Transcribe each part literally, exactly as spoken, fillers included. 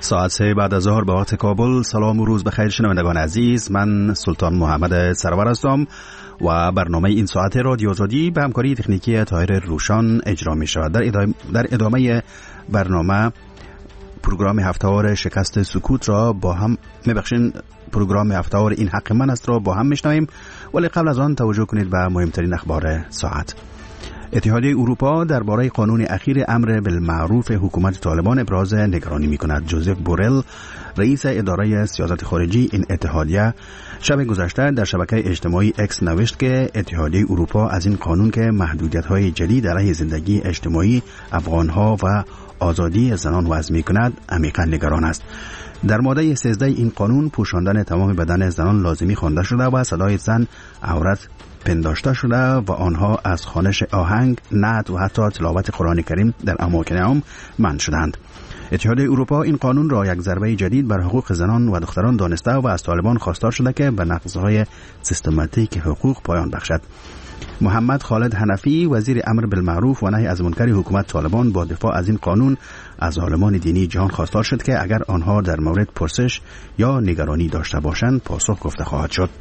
ساعت سه بعد از ظهر به وقت کابل. سلام و روز بخیر شنوندگان عزیز، من سلطان محمد سرور هستم و برنامه این ساعت رادیو آزادی به همکاری تکنیکی طاهر روشان اجرا می شود. در ادامه, در ادامه برنامه پروگرام هفته‌وار شکست سکوت را با هم میبخشین پروگرام هفته‌وار این حق من است را با هم میشنویم، ولی قبل از آن توجه کنید به مهمترین اخبار ساعت. اتحادیه اروپا درباره قانون اخیر امر بالمعروف حکومت طالبان ابراز نگرانی می‌کند. جوزف بورل، رئیس اداره سیاست خارجی این اتحادیه، شب گذشته در شبکه اجتماعی اکس نوشت که اتحادیه اروپا از این قانون که محدودیت‌های جدید علیه زندگی اجتماعی افغان‌ها و آزادی زنان وضع می‌کند عمیقاً نگران است. در ماده سیزده این قانون پوشاندن تمام بدن زنان لازمی خوانده شده و صدای زن عورت پنداشته شده و آنها از خوانش آهنگ، نعت و حتی تلاوت قرآن کریم در اماکن عام منع شدند. اتحادیه اروپا این قانون را یک ضربه جدید بر حقوق زنان و دختران دانسته و از طالبان خواستار شده که به نقض‌های سیستماتیک حقوق پایان بخشد. محمد خالد حنفی، وزیر امر بالمعروف و نهی از منکر حکومت طالبان، با دفاع از این قانون از عالمان دینی جهان خواستار شد که اگر آنها در مورد پرسش یا نگرانی داشته باشند پاسخ گفته خواهد شد.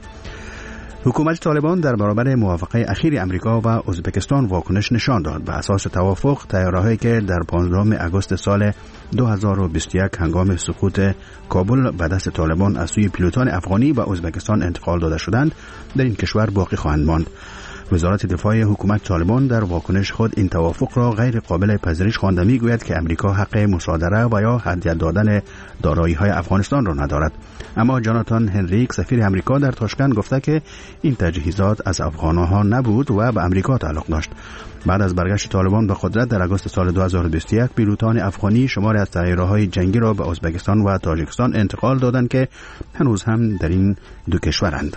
حکومت طالبان در برابر موافقه اخیر امریکا و ازبکستان واکنش نشان داد. به اساس توافق، طیاره‌هایی که در پانزدهم آگوست سال دو هزار و بیست و یک هنگام سقوط کابل به دست طالبان از سوی پیلوتان افغانی به ازبکستان انتقال داده شدند در این کشور باقی خواهند ماند. وزارت دفاع حکومت طالبان در واکنش خود این توافق را غیر قابل پذیرش خوانده، میگوید که امریکا حق مصادره و یا هدیه دادن دارایی‌های افغانستان را ندارد. اما جاناتان هنریک، سفیر امریکا در تاشکند، گفته که این تجهیزات از افغان‌ها نبود و به امریکا تعلق داشت. بعد از برگشت طالبان به قدرت در آگوست سال دو هزار و بیست و یک، پیلوتان افغانی شماری از طیاره‌های جنگی را به ازبکستان و تاجیکستان انتقال دادند که هنوز هم در این دو کشورند.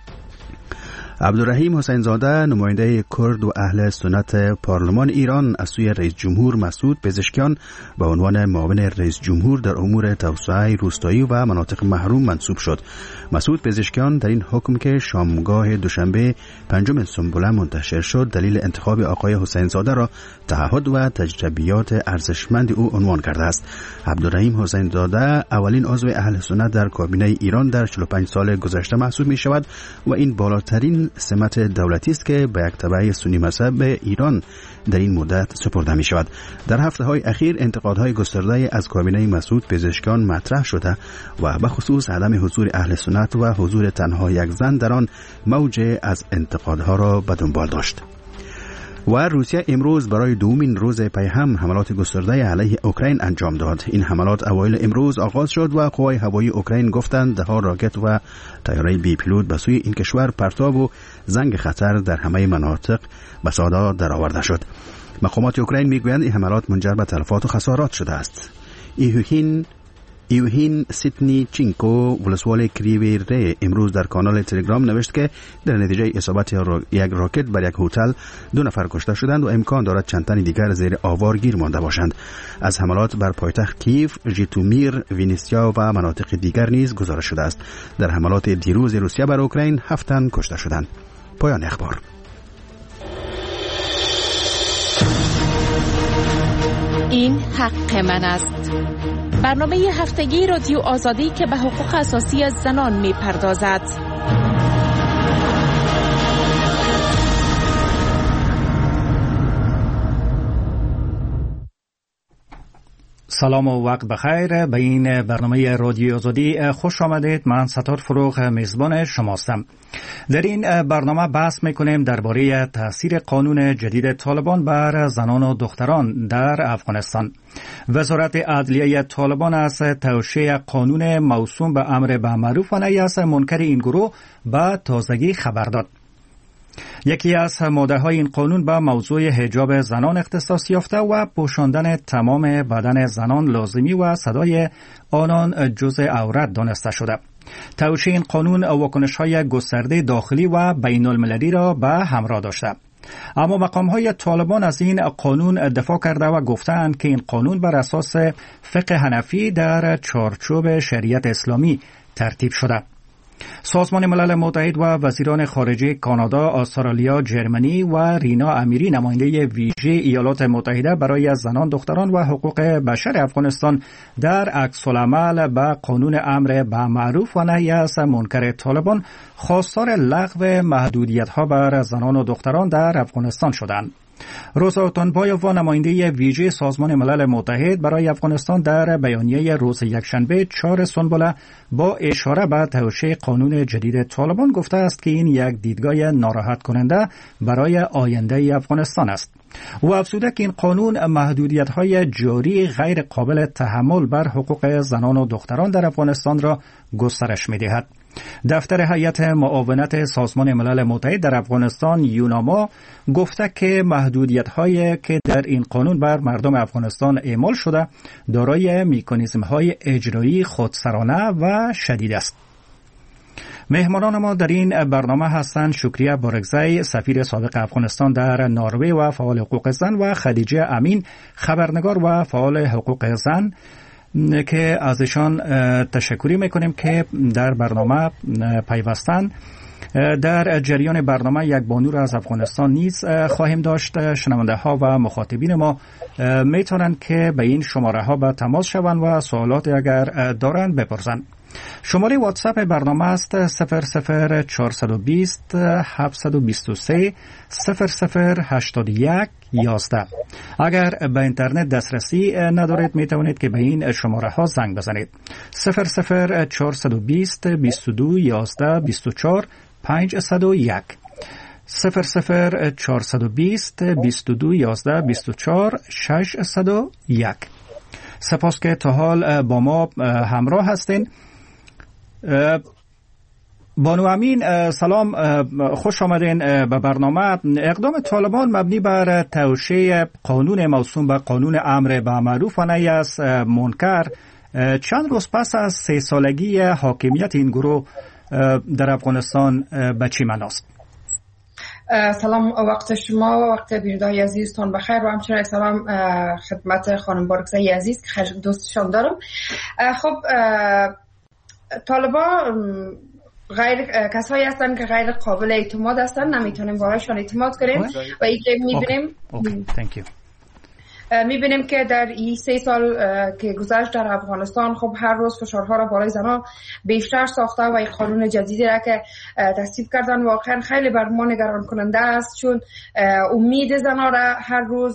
عبدالرحیم حسین زاده، نماینده کرد و اهل سنت پارلمان ایران، از سوی رئیس جمهور مسعود پزشکیان به عنوان معاون رئیس جمهور در امور توسعه روستایی و مناطق محروم منصوب شد. مسعود پزشکیان در این حکم که شامگاه دوشنبه پنجم سنبله منتشر شد دلیل انتخاب آقای حسین زاده را تعهد و تجربیات ارزشمند او عنوان کرده است. عبدالرحیم حسین زاده اولین عضو اهل سنت در کابینه ایران در چهل و پنج سال گذشته محسوب می شود و این بالاترین سمت دولتی است که به یک تبع سنی مذهب ایران در این مدت سپرده می شود. در هفته های اخیر انتقادهای گسترده از کابینه مسعود پزشکیان مطرح شده و به خصوص عدم حضور اهل سنت و حضور تنها یک زن در آن موج از انتقادها را به دنبال داشت. و روسیه امروز برای دومین روز پی هم حملات گسترده علیه اوکراین انجام داد. این حملات اوایل امروز آغاز شد و قوای هوایی اوکراین گفتند دهها راکت و طیاره بی پیلوت به سوی این کشور پرتاب و زنگ خطر در همه مناطق به صدا درآورده شد. مقامات اوکراین میگویند این حملات منجر به تلفات و خسارات شده است. ایوهین ایوهین سیتنی چینکو، ولسوال کریوی ری، امروز در کانال تلگرام نوشت که در نتیجه اصابت یک راکت بر یک هتل دو نفر کشته شدند و امکان دارد چند تن دیگر زیر آوار گیر مانده باشند. از حملات بر پایتخت کیف، ژیتومیر، وینیسیا و مناطق دیگر نیز گزارش شده است. در حملات دیروز روسیه بر اوکراین هفت تن کشته شدند. پایان اخبار. این حق من است. برنامه هفتگی رادیو آزادی که به حقوق اساسی زنان می پردازد. سلام و وقت بخیر. به این برنامه رادیو آزادی خوش آمدید. من ستار فروغ میزبان شماستم. در این برنامه بحث میکنیم درباره تاثیر قانون جدید طالبان بر زنان و دختران در افغانستان. وزارت عدلیه طالبان از توشیح قانون موسوم به امر بالمعروف و نهی از منکر این گروه به تازگی خبر داد. یکی از ماده‌های این قانون به موضوع حجاب زنان اختصاص یافته و پوشاندن تمام بدن زنان لازمی و صدای آنان جزء عورت دانسته شده. توشیح این قانون واکنش‌های گسترده داخلی و بین المللی را به همراه داشته. اما مقام‌های طالبان از این قانون دفاع کرده و گفتند که این قانون بر اساس فقه حنفی در چارچوب شریعت اسلامی ترتیب شده. سازمان ملل متحد و وزیران خارجه کانادا، استرالیا، جرمنی و رینا امیری نماینده ویژه ایالات متحده برای زنان، دختران و حقوق بشر افغانستان در عکس‌العمل به قانون امر به معروف و نهی از منکر طالبان خواستار لغو محدودیت‌ها بر زنان و دختران در افغانستان شدند. روزا تانبایووا نماینده ویژه سازمان ملل متحد برای افغانستان در بیانیه روز یکشنبه چهار سنبله با اشاره به توشیح قانون جدید طالبان گفته است که این یک دیدگاه ناراحت کننده برای آینده افغانستان است. و افزوده که این قانون محدودیت‌های جاری غیر قابل تحمل بر حقوق زنان و دختران در افغانستان را گسترش می‌دهد. دفتر هیئت معاونت سازمان ملل متحد در افغانستان یوناما گفته که محدودیت‌هایی که در این قانون بر مردم افغانستان اعمال شده دارای مکانیزم‌های اجرایی خودسرانه و شدید است. مهمانان ما در این برنامه هستند شکریه بارگزی، سفیر سابق افغانستان در نروژ و فعال حقوق زن، و خدیجه امین، خبرنگار و فعال حقوق زن، که ازشان تشکری میکنیم که در برنامه پیوستن. در جریان برنامه یک بانو را از افغانستان نیز خواهیم داشت. شنونده ها و مخاطبین ما میتونند که به این شماره ها به تماس شوند و سوالات اگر دارند بپرسند. شماره واتساپ برنامه است صفر صفر چهارصد و بیست هفتصد و بیست و سه صفر صفر هشتاد و یک یازده. اگر به اینترنت دسترسی ندارید می توانید که به این شماره ها زنگ بزنید صفر صفر چهارصد و بیست بیست و دو یازده بیست و چهار پانصد و یک صفر صفر چهارصد و بیست بیست و دو یازده بیست و چهار ششصد و یک. سپاس که تا حال با ما همراه هستین. بانو امین سلام، خوش آمدین به برنامه. اقدام طالبان مبنی بر توشیح قانون موسوم به قانون امر به معروف و نهی از منکر چند روز پس از سه سالگی حاکمیت این گروه در افغانستان به چی معناست؟ سلام وقت شما و وقت بینندگان عزیزتان بخیر و همچنین سلام خدمت خانم بارگزی عزیز که خیلی دوستشان دارم. خب طالبان غیر کسایی هستند که غیر قابل اعتماد هستند، نمیتونیم بارشان اعتماد کنیم و اینکه میبینیم میبینیم که در این سه سال که گذشت در افغانستان خب هر روز فشارها را بالای زنان بیشتر ساخته و این قانون جدیدی را که تصویب کردن واقعا خیلی بر ما نگران کننده است، چون امید زنان را هر روز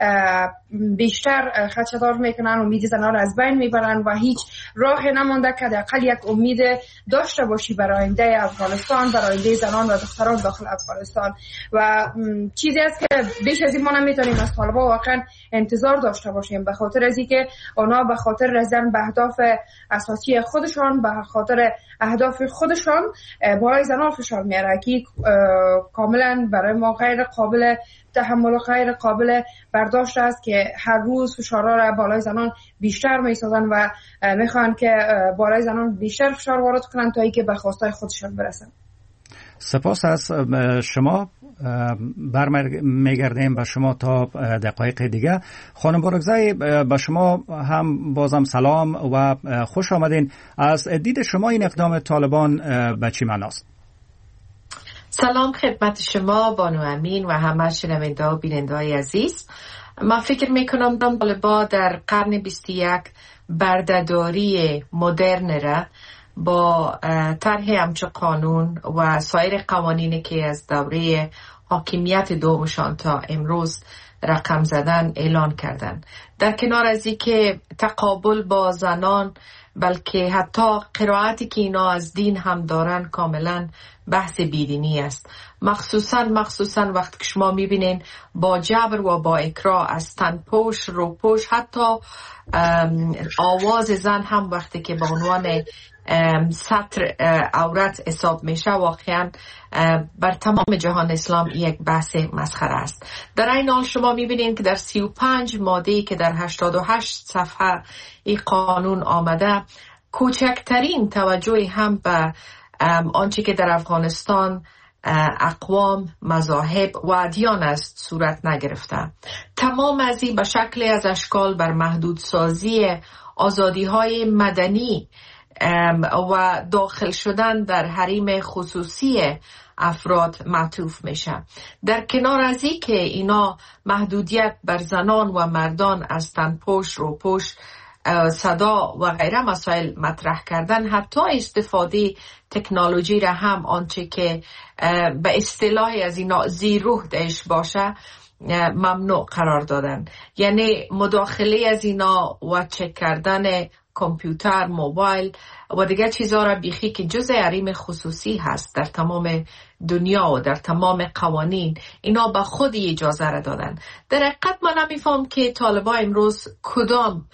بیشتر خدشه‌دار میکنن، امید زنان را از بین میبرن و هیچ راه نمانده که حداقل یک امید داشته باشی برای آینده افغانستان، برای آینده زنان و دختران داخل افغانستان. و چیزی است که بیش از این ما نمیتونیم از طالبان واقعا انتظار داشته باشیم، به خاطر از اینکه اونا به خاطر رسیدن به اهداف اساسی خودشان، به خاطر اهداف خودشان بالای زنان فشار میاره که کاملا برای ما غیر قابل تحمل و غیر قابل برداشت است که هر روز فشارها را بالای زنان بیشتر میسازن و میخوان که بالای زنان بیشتر فشار وارد کنن تا اینکه به خواستای خودشان برسن. سپاس از شما. برمیگردیم به شما تا دقایق دیگه. خانم بارگزی، به شما هم بازم سلام و خوش آمدین. از دید شما این اقدام طالبان به چی معناست؟ سلام خدمت شما بانو امین و همه شنونده و بیننده عزیز. من فکر میکنم طالبان در قرن بیست و یک بردهداری مدرن را با طرح همچون قانون و سایر قوانینی که از دوره حاکمیت دومشان تا امروز رقم زدن اعلان کردن، در کنار از این که تقابل با زنان بلکه حتی قرائتی که اینا از دین هم دارن کاملا بحث بیدینی است. مخصوصا مخصوصا وقتی که شما میبینین با جبر و با اکراه از تنپوش، روپوش، حتی آواز زن هم وقتی که به عنوان سطر عورت حساب میشه، واقعا بر تمام جهان اسلام یک بحث مسخره است. در این حال شما میبینین که در سی و پنج ماده‌ای که در هشتاد و هشت صفحه این قانون آمده، کوچکترین توجهی هم به آنچه که در افغانستان اقوام، مذاهب و ادیان است صورت نگرفته. تمام از این به شکل از اشکال بر محدودسازی آزادی‌های مدنی و داخل شدن در حریم خصوصی افراد معطوف میشه. در کنار از این که اینا محدودیت بر زنان و مردان از تنپوش، روپوش، صدا و غیره مسائل مطرح کردن، حتی استفاده تکنولوژی را هم آنچه که به اصطلاح از اینا زی روح دهش باشه ممنوع قرار دادن. یعنی مداخله از اینا و چک کردن کامپیوتر، موبایل و دیگر چیزها را بیخی که جزء حریم خصوصی هست در تمام دنیا و در تمام قوانین، اینا به خودی اجازه را دادن. در حقیقت من نمیفهم که طالبان امروز کدام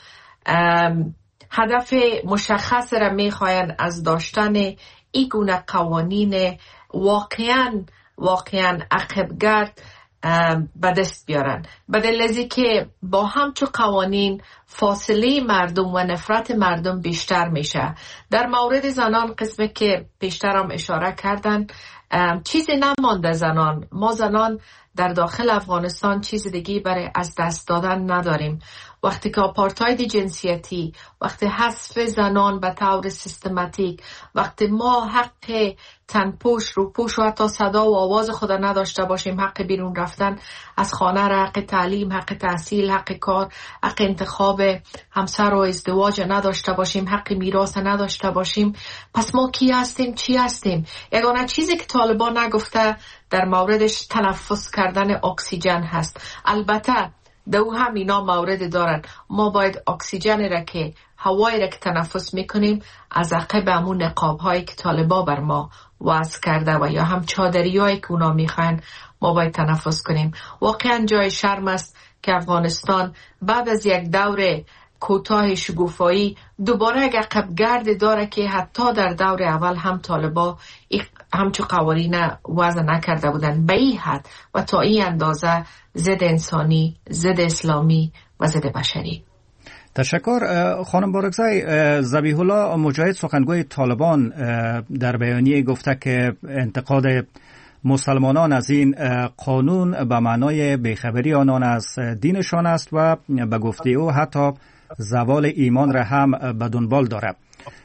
هدف مشخص را میخواین از داشتن این گونه قوانین واقعا واقعا عقبگرد به دست بیارن. بدل ازی که با همچو قوانین فاصله مردم و نفرت مردم بیشتر میشه. در مورد زنان قسمی که بیشتر هم اشاره کردن، چیزی نمانده زنان. ما زنان در داخل افغانستان چیز دیگه برای از دست دادن نداریم. وقتی که آپارتاید جنسیتی، وقتی حذف زنان به طور سیستماتیک، وقتی ما حق تنپوش، روپوش و حتی صدا و آواز خود نداشته باشیم، حق بیرون رفتن از خانه را، حق تعلیم، حق تحصیل، حق کار، حق انتخاب همسر و ازدواج نداشته باشیم، حق میراث نداشته باشیم، پس ما کی هستیم؟ چی هستیم؟ یگانه چیزی که طالبان نگفته در موردش تنفس کردن اکسیژن هست. البته دو هم اینا مورد دارن. ما باید اکسیژن را که هوایی را که تنفس میکنیم از عقب همون نقاب هایی که طالبا بر ما وضع کرده و یا هم چادری هایی که اونا میخوان ما باید تنفس کنیم. واقعا جای شرم است که افغانستان بعد از یک دور کوتاه شگوفایی دوباره یک عقب گرد داره که حتی در دور اول هم طالبا همچو قوانین وضع نکرده بودن به این حد و تا این اندازه ضد انسانی، ضد اسلامی و ضد بشری. تشکر. خانم بارکزای، ذبیح الله مجاهد سخنگوی طالبان در بیانیه گفته که انتقاد مسلمانان از این قانون به معنای بیخبری آنان از دینشان است و به گفته او حتی زوال ایمان را هم به دنبال دارد.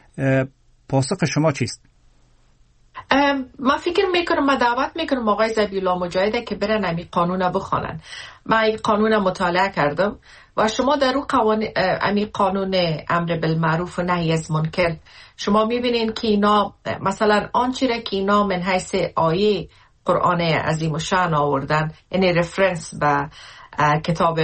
پاسخ شما چیست؟ من فکر میکنم، من دعوت میکنم آقای ذبیح الله مجاهد که برن امی قانون بخونن. من این قانون مطالعه کردم و شما در اون قوانین امی قانون امر بالمعروف و نهی از منکر شما میبینین که اینا مثلا آنچه را که اینا من حیث آیه قرآن عظیم و شأن آوردن، یعنی رفرنس به کتاب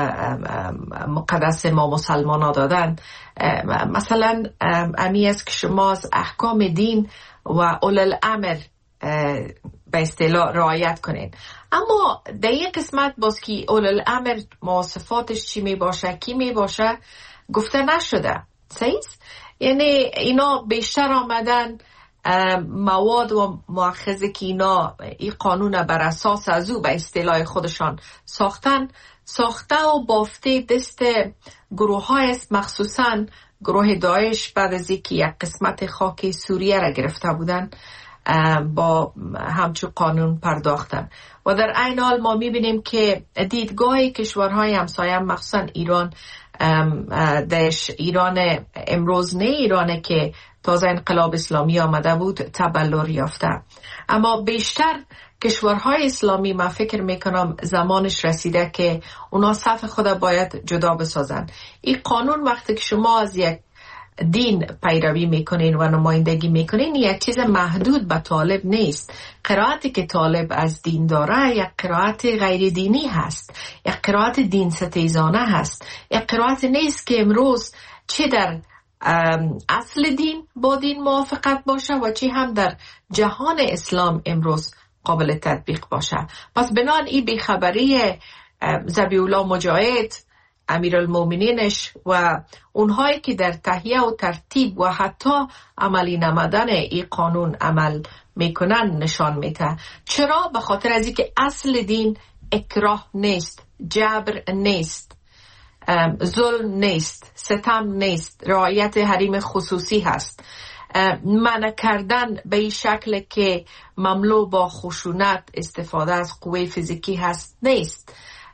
مقدس ما مسلمان ها دادن، مثلا امی است که شما از احکام دین و اول الامر به اصطلاح رعایت کنین. اما در این قسمت باز که اول الامر مواصفاتش چی می باشه، کی می باشه گفته نشده. صحیح؟ یعنی اینا بیشتر آمدن مواد و مؤخذه که اینا این قانون بر اساس از او به اصطلاح خودشان ساختن ساخته و بافته دست گروه های است، مخصوصا گروه داعش بعد از اینکه یک قسمت خاک سوریه را گرفته بودن با همچون قانون پرداختن. و در عین حال ما میبینیم که دیدگاه کشورهای همسایه مخصوصا ایران، داعش ایران امروز نه ایرانه که تازه انقلاب اسلامی آمده بود تبلور یافته، اما بیشتر کشورهای اسلامی من فکر میکنم زمانش رسیده که اونا صف خود باید جدا بسازن. این قانون وقتی که شما از یک دین پیروی میکنین و نمایندگی میکنین یک چیز محدود به طالب نیست. قرائتی که طالب از دین داره یک قرائت غیر دینی هست، یک قرائت دین ستیزانه هست، یک قرائت نیست که امروز چه در اصل دین با دین موافقت باشه و چی هم در جهان اسلام امروز قابل تطبیق باشه. پس بنان این بیخبری ذبیح الله مجاهد، امیرالمومنینش و اونهایی که در تهیه و ترتیب و حتی عملی نمودن این قانون عمل میکنن نشان میده. چرا؟ به خاطر از اینکه اصل دین اکراه نیست، جبر نیست، ظلم نیست، ستم نیست، رعایت حریم خصوصی هست. منع کردن به این شکل که مملو با خشونت، استفاده از قوه فیزیکی هست نیست.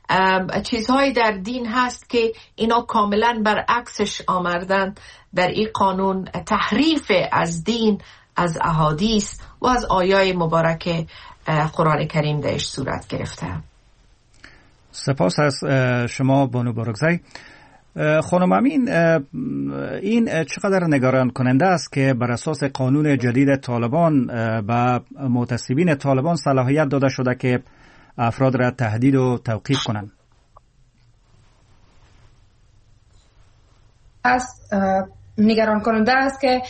چیزهایی در دین هست که اینا کاملا برعکسش آمردن در این قانون. تحریف از دین، از احادیث و از آیای مبارک قرآن کریم درش صورت گرفته. سپاس از شما بانو بارکزی. خانم امین، این چقدر نگران کننده است که بر اساس قانون جدید طالبان به معتصبین طالبان صلاحیت داده شده که افراد را تهدید و توقیف کنند؟ از نگران کننده است که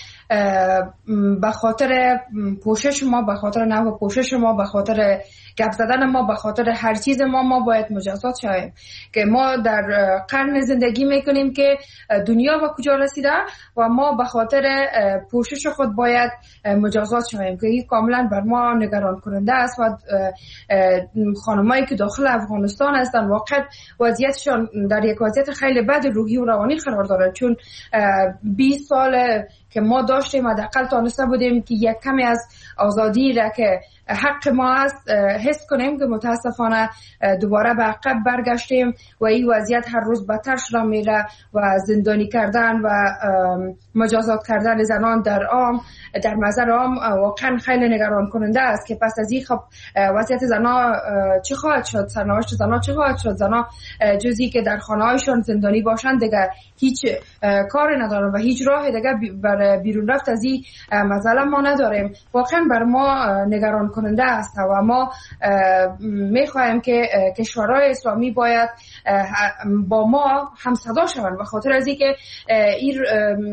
به خاطر پوشش ما، به خاطر نحو پوشش ما، به خاطر گپ زدن ما، به خاطر هر چیز ما ما باید مجازات شویم. که ما در قرن زندگی میکنیم که دنیا به کجا رسیده و ما به خاطر پوشش خود باید مجازات شویم که این کاملا بر ما نگران کننده است. و خانمایی که داخل افغانستان هستن واقعا وضعیتشان در یک وضعیت خیلی بد روحی و روانی قرار دارد، چون بیست سال که ما داشتیم حداقل تانسته بودیم که یک کمی از آزادی را که حق ما است حس کنیم، که متاسفانه دوباره به عقب برگشتیم و این وضعیت هر روز بدتر شده میره و زندانی کردن و مجازات کردن زنان در عام در نظر عام واقعا خیلی نگران کننده است. که پس از این خب وضعیت زنان چه خواهد شد؟ سرنوشت زنان چه خواهد شد؟ زنان جزی که در خانه‌هایشان زندانی باشند دیگه هیچ کاری ندارن و هیچ راه دیگه بر بیرون رفت از این مسئله ما نداریم. واقعا بر ما نگران کننده است و ما میخواهیم که کشورهای اسلامی باید با ما هم صدا شوند، به خاطر از اینکه این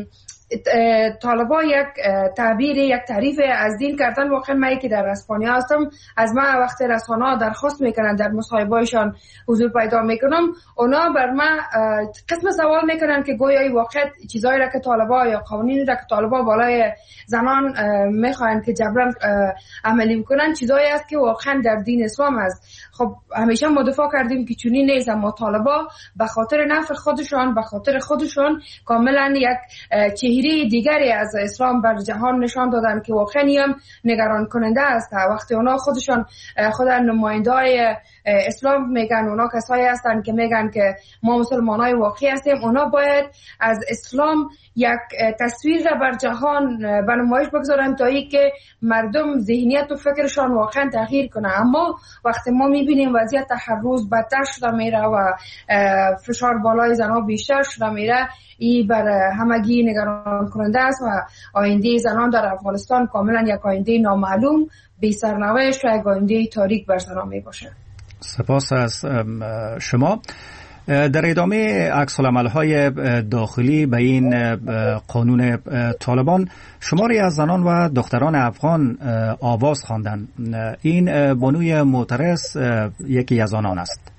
طالبا یک تعبیر یک تعریف از دین کردن. واقعا من که در اسپانیا هستم، از من وقت رسانه‌ها درخواست میکنن در مصاحبه‌هایشان حضور پیدا میکنم، اونا بر من قسم سوال میکنن که گویا واقعا چیزایی را که طالبا یا قوانینی را که طالبا بالای زنان میخواین که جبران عملی بکنن چیزایی است که واقعا در دین اسلام است. خب همیشه ما دفاع کردیم که چونی نیست، اما طالبا به خاطر نفع خودشان، به خاطر خودشان کاملا یک چهره دیگری از اسلام بر جهان نشان دادن که واقعا هم نگران کننده است. وقتی اونا خودشان خود نمایندای اسلام میگن، اونا کسایی هستن که میگن که ما مسلمانای واقعی هستیم، اونا باید از اسلام یک تصویر را بر جهان به نمایش بگذارن تا ای که مردم ذهنیت و فکرشان واقعا تغییر کنه. اما وقتی ما میبینیم وضعیت هر روز بدتر شده میره و فشار بالای زنها بیشتر شده میره، این بر همگی نگران کننده است و آینده زنان در افغانستان کاملا یک آینده نامعلوم، بی سرنوشت و یک آینده تاریک بر زنان می باشه. سپاس از شما. در ادامه عکس‌العمل‌های داخلی به این قانون طالبان، شماری از زنان و دختران افغان آواز خواندند. این بانوی معترض یکی از آنان است.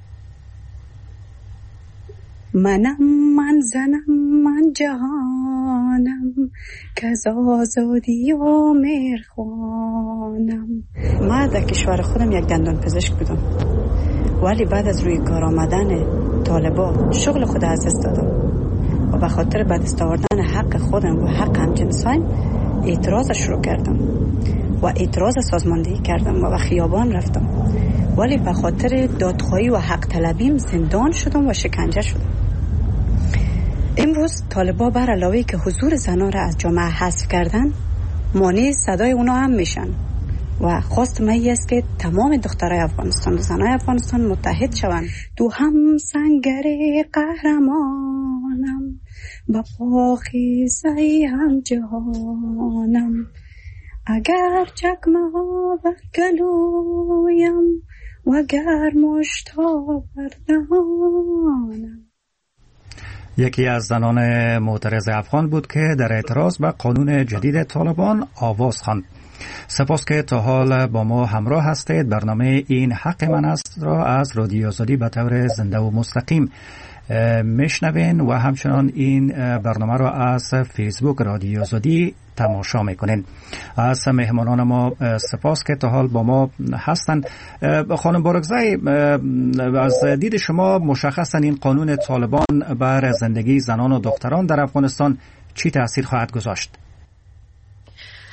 منم من زنم من جهانم که از آزادی و مهرخوانم. من در کشور خودم یک دندان پزشک بودم، ولی بعد از روی کار آمدن طالبا شغل خود از دست دادم و به خاطر به دست آوردن حق خودم و حق همجنسان اعتراض شروع کردم و اعتراض سازماندهی کردم و به خیابان رفتم، ولی به خاطر دادخواهی و حق طلبیم زندان شدم و شکنجه شدم. امروز طالبا بر علاوه که حضور زنان را از جامعه حذف کردن، مانع صدای اونا هم میشن و خواست من است که تمام دخترای افغانستان و زنای افغانستان متحد شوند. تو هم سنگر قهرمانم، با پاخیزه هم جهانم، اگر چکمه ها بگلویم و اگر مشتا بردهانم. یکی از زنان معترض افغان بود که در اعتراض به قانون جدید طالبان آواز خواند. سپاس که تا حال با ما همراه هستید. برنامه این حق من است را از رادیو آزادی به طور زنده و مستقیم میشنوین و همچنان این برنامه را از فیسبوک رادیو آزادی تماشا میکنین. از مهمانان ما سپاس که تا حال با ما هستند. خانم بارکزی، از دید شما مشخصا این قانون طالبان بر زندگی زنان و دختران در افغانستان چی تأثیر خواهد گذاشت؟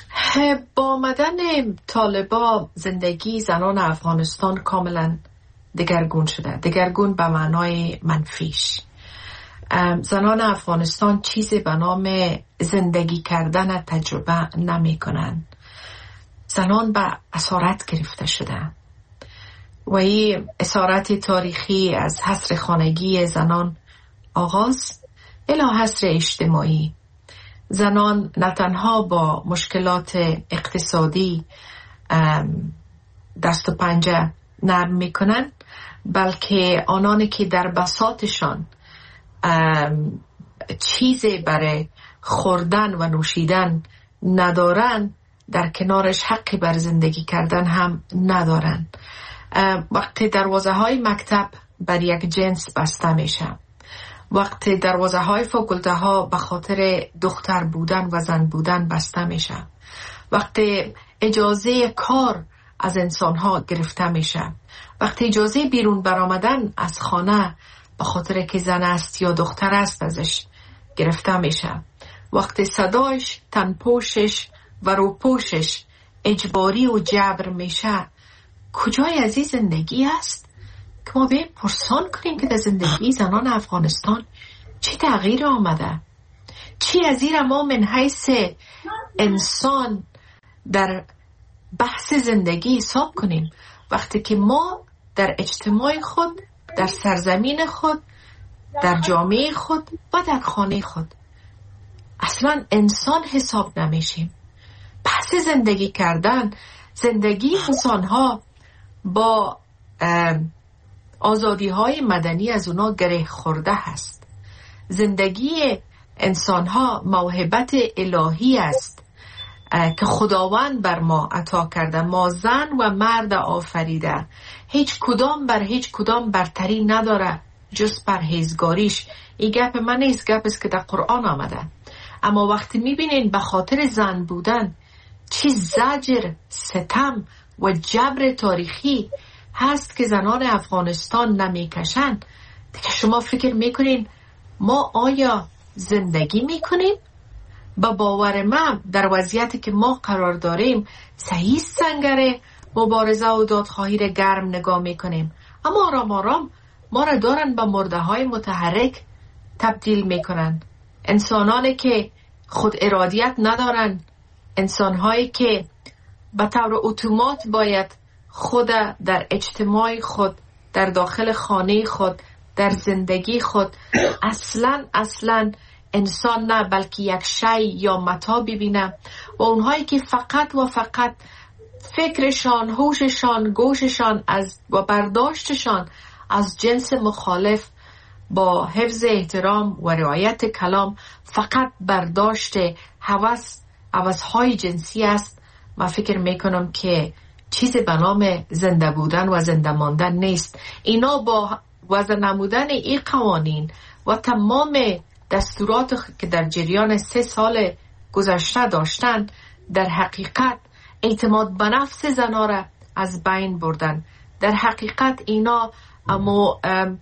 با آمدن طالبا زندگی زنان افغانستان کاملا دگرگون شده. دگرگون به معنای منفیش. زنان افغانستان چیزی به نام زندگی کردن تجربه نمی کنند. زنان به اسارت گرفته شده و این اسارت تاریخی از حصر خانگی زنان آغاز الی حصر اجتماعی. زنان نه تنها با مشکلات اقتصادی دست و پنجه نرم میکنن، بلکه آنانی که در بساطشان چیزی برای خوردن و نوشیدن ندارن، در کنارش حقی بر زندگی کردن هم ندارن. وقتی دروازه های مکتب بر یک جنس بسته میشه، وقتی دروازه های فاکولته ها به خاطر دختر بودن و زن بودن بسته میشه، وقتی اجازه کار از انسان ها گرفته میشه، وقتی اجازه بیرون برآمدن از خانه به خاطر که زن است یا دختر است ازش گرفته میشه، وقتی صدایش، تنپوشش و روپوشش اجباری و جبر میشه، کجای از این زندگی است که ما به پرسان کنیم که در زندگی زنان افغانستان چی تغییر آمده؟ چی از این ما من حیث انسان در بحث زندگی حساب کنیم وقتی که ما در اجتماع خود، در سرزمین خود، در جامعه خود و در خانه خود اصلا انسان حساب نمیشیم. بحث زندگی کردن، زندگی انسان ها با آزادی های مدنی از اونا گره خورده هست. زندگی انسان ها موهبت الهی است که خداوند بر ما عطا کرده. ما زن و مرد آفریده، هیچ کدام بر هیچ کدام برتری نداره جز پرهیزگاریش. این گپ من نیست، گپ است که در قرآن آمده. اما وقتی میبینین به خاطر زن بودن چی زجر، ستم و جبر تاریخی هست که زنان افغانستان نمیکشن، دیگه شما فکر میکنین ما آیا زندگی میکنیم؟ با باور من در وضعیتی که ما قرار داریم صحیح سنگر مبارزه و دادخواهی را گرم نگاه میکنیم، اما آرام آرام ما را دارن به مرده های متحرک تبدیل میکنن. انسانانی که خود ارادیت ندارن، انسانهایی که به طور اتومات باید خود در اجتماع خود، در داخل خانه خود، در زندگی خود اصلا اصلا انسان نه بلکه یک شی یا متا ببینه، و اونهایی که فقط و فقط فکرشان، هوششان، گوششان از و برداشتشان از جنس مخالف با حفظ احترام و رعایت کلام فقط برداشت هوس هوس‌های جنسی است، من فکر میکنم که چیزی به نام زنده بودن و زنده ماندن نیست. اینا با وضع نمودن این قوانین و تمام دستورات که در جریان سه سال گذشته داشتن در حقیقت اعتماد به نفس زنا را از بین بردن. در حقیقت اینا اما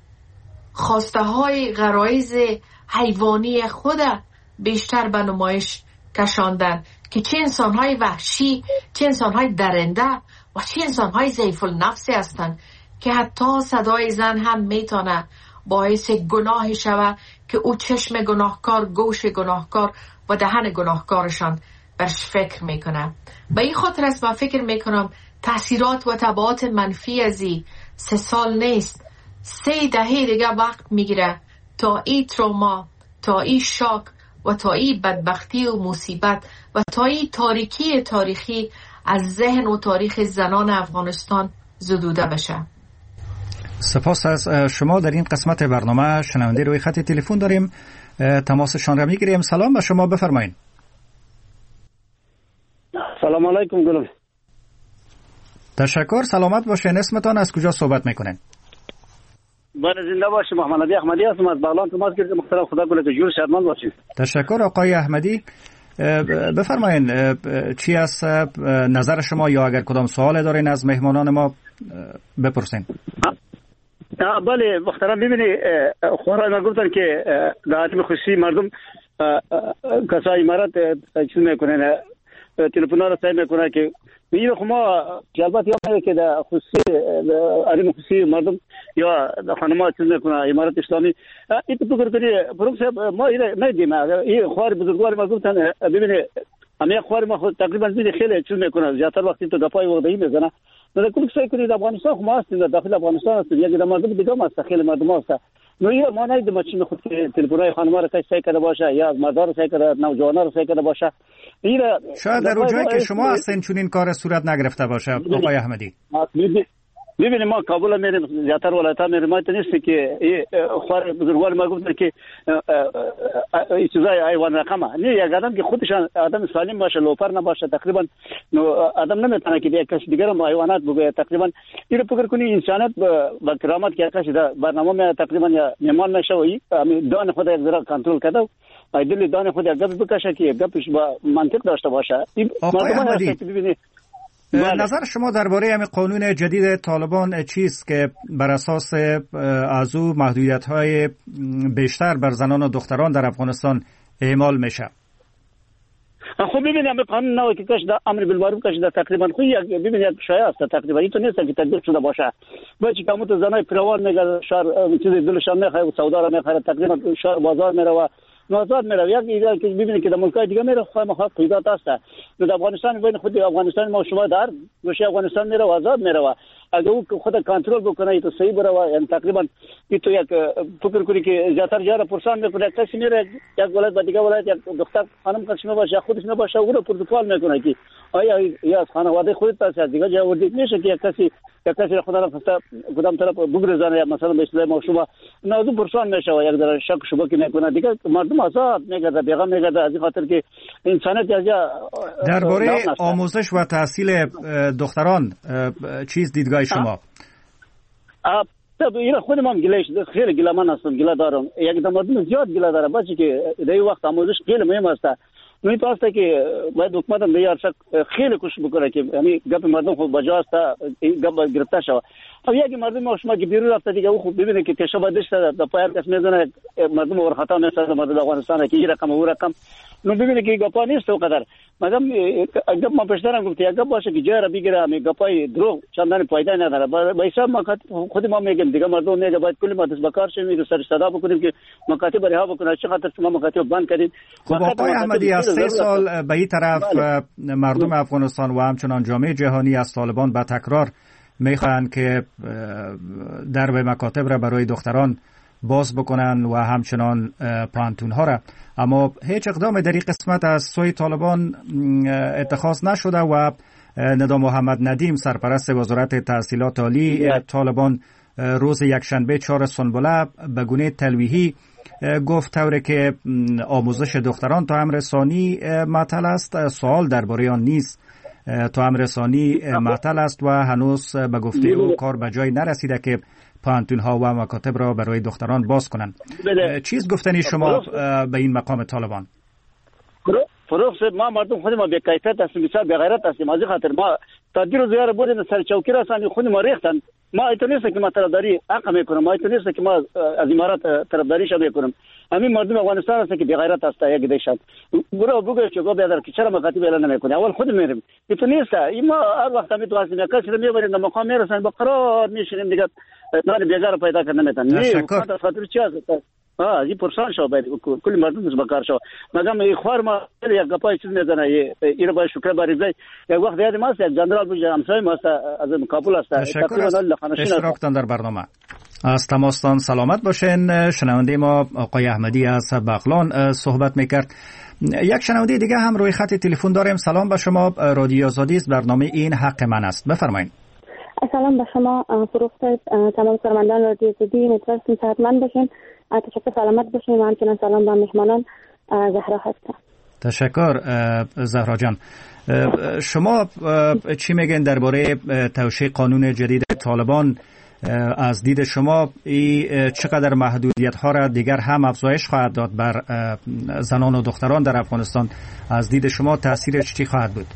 خواسته های غرایز حیوانی خود بیشتر به نمایش کشاندن که چه انسان های وحشی، چه انسان های درنده و چه انسان های ضعیف النفسی هستند که حتی صدای زن هم میتونه باعث گناه شود که او چشم گناهکار، گوش گناهکار و دهن گناهکارشان برش فکر میکنه. به این خاطر است من فکر میکنم تاثیرات و تبعات منفی از این سه سال نیست، سه دهه دیگه وقت میگیره تا این تروما، تا این شاک و تا این بدبختی و مصیبت و تا این تاریکی تاریخی از ذهن و تاریخ زنان افغانستان زدوده بشه. سپاس از شما. در این قسمت برنامه شنونده روی خط تلفن داریم، تماسشان را میگیریم. سلام به شما، بفرمایید. سلام علیکم گلم. تشکر، سلامت باشین. اسمتان از کجا صحبت میکنین؟ بله زنده باشی، محمد علی احمدی هستم از بغلان تماس گرفتم. محترم خدا گله که جور شادمان باشید. تشکر آقای احمدی. بفرمایین چی است نظر شما یا اگر کدام سوال دارین از مهمانان ما بپرسین. بله محترم، ببینی خورای ما گفتن که در حتم خوشی مردم کسای امارات چیز میکنن، تلفن‌ها را سعی میکنن که این خما جلبات یا میگه که در خصوصی عالم خصوصی مردم یا خانم‌ها چیز میکنه امارات اسلامی این تو فکر کنی پروفسور ما این ندیم این خوار بزرگوار ما گفتن ببینید همه خوار ما خود تقریبا زیر خیلی چیز میکنه زیادتر وقتی تو دپای وقتی میزنه در کل سعی کنید افغانستان خو ما هستیم در داخل افغانستان هستیم یک در مردم دیگه ما است خیلی مردم هست نو یا ما ندیدیم چی میخواد که تلفن‌های خانم‌ها رو کش سعی کرده باشه یا مردار رو سعی کرده نوجوانا رو سعی کرده باشه این شاید در اونجایی که شما هستین چون این کار صورت نگرفته باشه آقای احمدی. ببینید ما کابل میریم زیادتر ولایت‌ها میریم ما نیست که خوار بزرگوار ما گفتن که چیزای حیوان رقمه نه یک آدم که خودشان آدم سالم باشه لوپر نباشه تقریبا آدم نمیتونه که یک کس دیگر هم حیوانات بگه تقریبا اینو فکر کنی انسانیت با کرامت که کسی در برنامه می تقریبا یا میمان نشوی دان خود یک ذره کنترل کرده ایدل دان خود یک گپ بکشه که گپش با منطق داشته باشه مردم هست ببینید نظر شما درباره همین قانون جدید طالبان چیست که بر اساس از او محدودیت‌های بیشتر بر زنان و دختران در افغانستان اعمال میشه؟ خب ببینید همین قانون نوی که کش در امر بالمعروف کش در تقریبا خو یک ببینید شایع است تقریبا این تو نیست که تطبیق شده باشه بچه که همون زنای پروان میگه شهر چیز دلشان میخواد سودا را میخواد تقریبا شهر بازار میره نازاد میره یک ایده که ببینید که در ملک‌های دیگه میره خواهی مخواد پیدات است در افغانستان بین خود افغانستان ما شما در گوشه افغانستان میره و آزاد میره اگه او خود کنترل بکنه تو صحیح بره یعنی تقریبا تو یک فکر کنی که زیادتر جاره پرسان میکنه کسی میره یک ولایت با دیگه ولایت یک دختر خانم کسی نباشه خودش نباشه او رو پروتکل میکنه که آیا یا خانواده خودت است دیگه جا وردی میشه که یک کسی یک کسی خدا را خسته کدام طرف بگذاره یا مثلا به اصطلاح ما شما نازو پرسان میشه و یک در شک شبهه که میکنه دیگه مردم آزاد میگرده بیغم میگرده از این خاطر که انسانیت از درباره آموزش و تحصیل دختران چیز دیدگاه شما؟ طب این خود ما گلهش خیلی گله من هستم گله دارم یک مردم زیاد گله داره بچه که در این وقت آموزش خیلی مهم است نوی تو است که باید حکومت هم دیار شک خیلی کوشش بکنه که یعنی گپ مردم خود بجا است گپ گرفته شود او یک مردم ما شما که بیرون رفته دیگه او خوب ببینه که کشا بادش در پای هر کس میزنه مردم اور خطا میسازه مردم افغانستان که این رقم او رقم نو ببینه که گپا نیست اونقدر مدام گپ ما پیشترم گفت یک گپ باشه که جای را بگیره می گپای دروغ چندان فایده نداره با حساب ما خود ما میگیم دیگه مردم میگه باید کلی ما دست بکار شیم میگه سر صدا بکنیم که مکاتب رها بکنه چه خاطر شما مکاتب بند کردید خب آقای احمدی از سه سال به این طرف مردم افغانستان و همچنان جامعه جهانی از طالبان به تکرار میخواهند که درب مکاتب را برای دختران باز بکنن و همچنان پانتون ها را اما هیچ اقدام در این قسمت از سوی طالبان اتخاذ نشده و ندا محمد ندیم سرپرست وزارت تحصیلات عالی طالبان روز یکشنبه چهار سنبله به گونه تلویحی گفت طوری که آموزش دختران تا امر ثانی معطل است سوال درباره آن نیست تا امر ثانی معطل است و هنوز به گفته او کار به جای نرسیده که پانتون ها و مکاتب را برای دختران باز کنند. چیز گفتنی شما به این مقام طالبان؟ فروغ صاحب ما مردم خود ما به کیفیت هستیم بسیار به غیرت هستیم از این خاطر ما تا دیر روز یار بودیم سر چوکی رسانی خود ما ریختن ما ایتونیست که ما طرفداری حق میکنم ما ایتونیست که ما از امارات طرفداری شده میکنم همین مردم افغانستان هست که به غیرت هست یک دیشان برو بگو که گو بیادر که چرا مکاتب اعلان نمیکنه اول خود میریم ایتونیست این ما هر وقت می تو هستیم کسی رو میبریم در مقام میرسن با قرار میشینیم دیگه نان بیگار پیدا کردن نمیتن نه خاطر چی هست ها این پرسان شو باید کلی مردم از بکار شو مگم این خوار ما یک گپای چیز میزنه این باید شکر باریزه یک وقت یاد ماست یک جنرال بوجه همسایه ماست از کابل است تشکر از اشتراکتان در برنامه از تماستان سلامت باشین. شنونده ما آقای احمدی از بغلان صحبت میکرد. یک شنونده دیگه هم روی خط تلفن داریم. سلام به شما، رادیو آزادی است، برنامه این حق من است، بفرمایید. سلام به شما فروغ صاحب، تمام شنوندگان رادیو آزادی، امیدوارم صحتمند باشین. تشکر، سلامت باشین و همچنین سلام به مهمانان. زهرا هستم. تشکر زهرا جان. شما چی میگین درباره توشیح قانون جدید طالبان؟ از دید شما ای چقدر محدودیت ها را دیگر هم افزایش خواهد داد بر زنان و دختران در افغانستان؟ از دید شما تاثیرش چی خواهد بود؟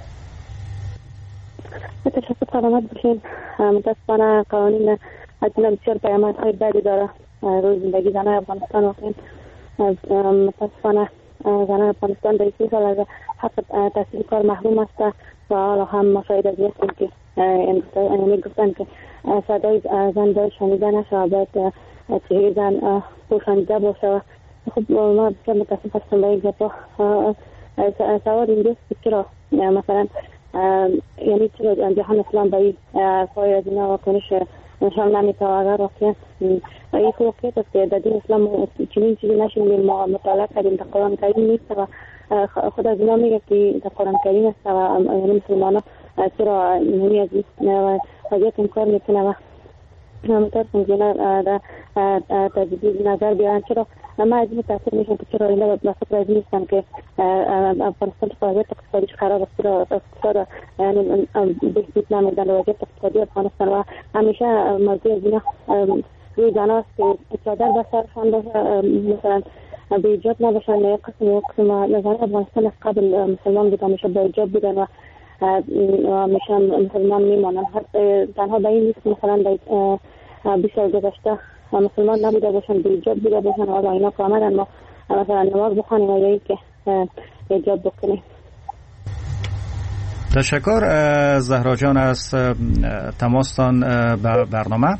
تشکر، سلامت باشین. متاسفانه قوانین حتما بسیار پیامد های بدی داره روی زندگی زنان افغانستان. از متاسفانه زنان افغانستان در سی سال از حق تحصیل کار محروم است و حالا هم مشاهده هستیم که یعنی گفتن که صدای زن باید شنیده نشه و باید چهره زن پوشانیده باشه. خب ما بسیار متاسف هستم به این گپا. سوال این دوست که چرا مثلا یعنی چرا جهان اسلام به این خواهی از اینا واکنش نشان نمیتونه اگر واقعا این واقعیت است که در دین اسلام چنین چیزی نشنیدیم، ما مطالعه کردیم در قرآن کریم نیست و خود از اینا میگه که در قرآن کریم است و یعنی مسلمان ها چرا نمی از این وضعیت انکار میکنه و متاسفم که در تجدید نظر بیارن. چرا ما از این متاثر میشم که چرا اینا بسیار از نیستن که افغانستان وضعیت اقتصادیش خراب است، چرا اقتصاد یعنی بهبود نمیدن وضعیت اقتصادی افغانستان و همیشه موضوع از اینا روی زن است که چادر به سرشان باشه، مثلا به ایجاب نباشن یا قسم یا قسم زن افغانستان از قبل مسلمان بودن، همیشه به ایجاب بودن و همیشه مسلمان میمانن. تنها به این نیست مثلا بیش از گذشته مسلمان نبوده باشن به ایجاب بوده باشن و اینا که آمدن ما مثلا نماز بخوانیم و یا ای که ایجاب بکنیم. تشکر زهرا جان از تماستان به برنامه.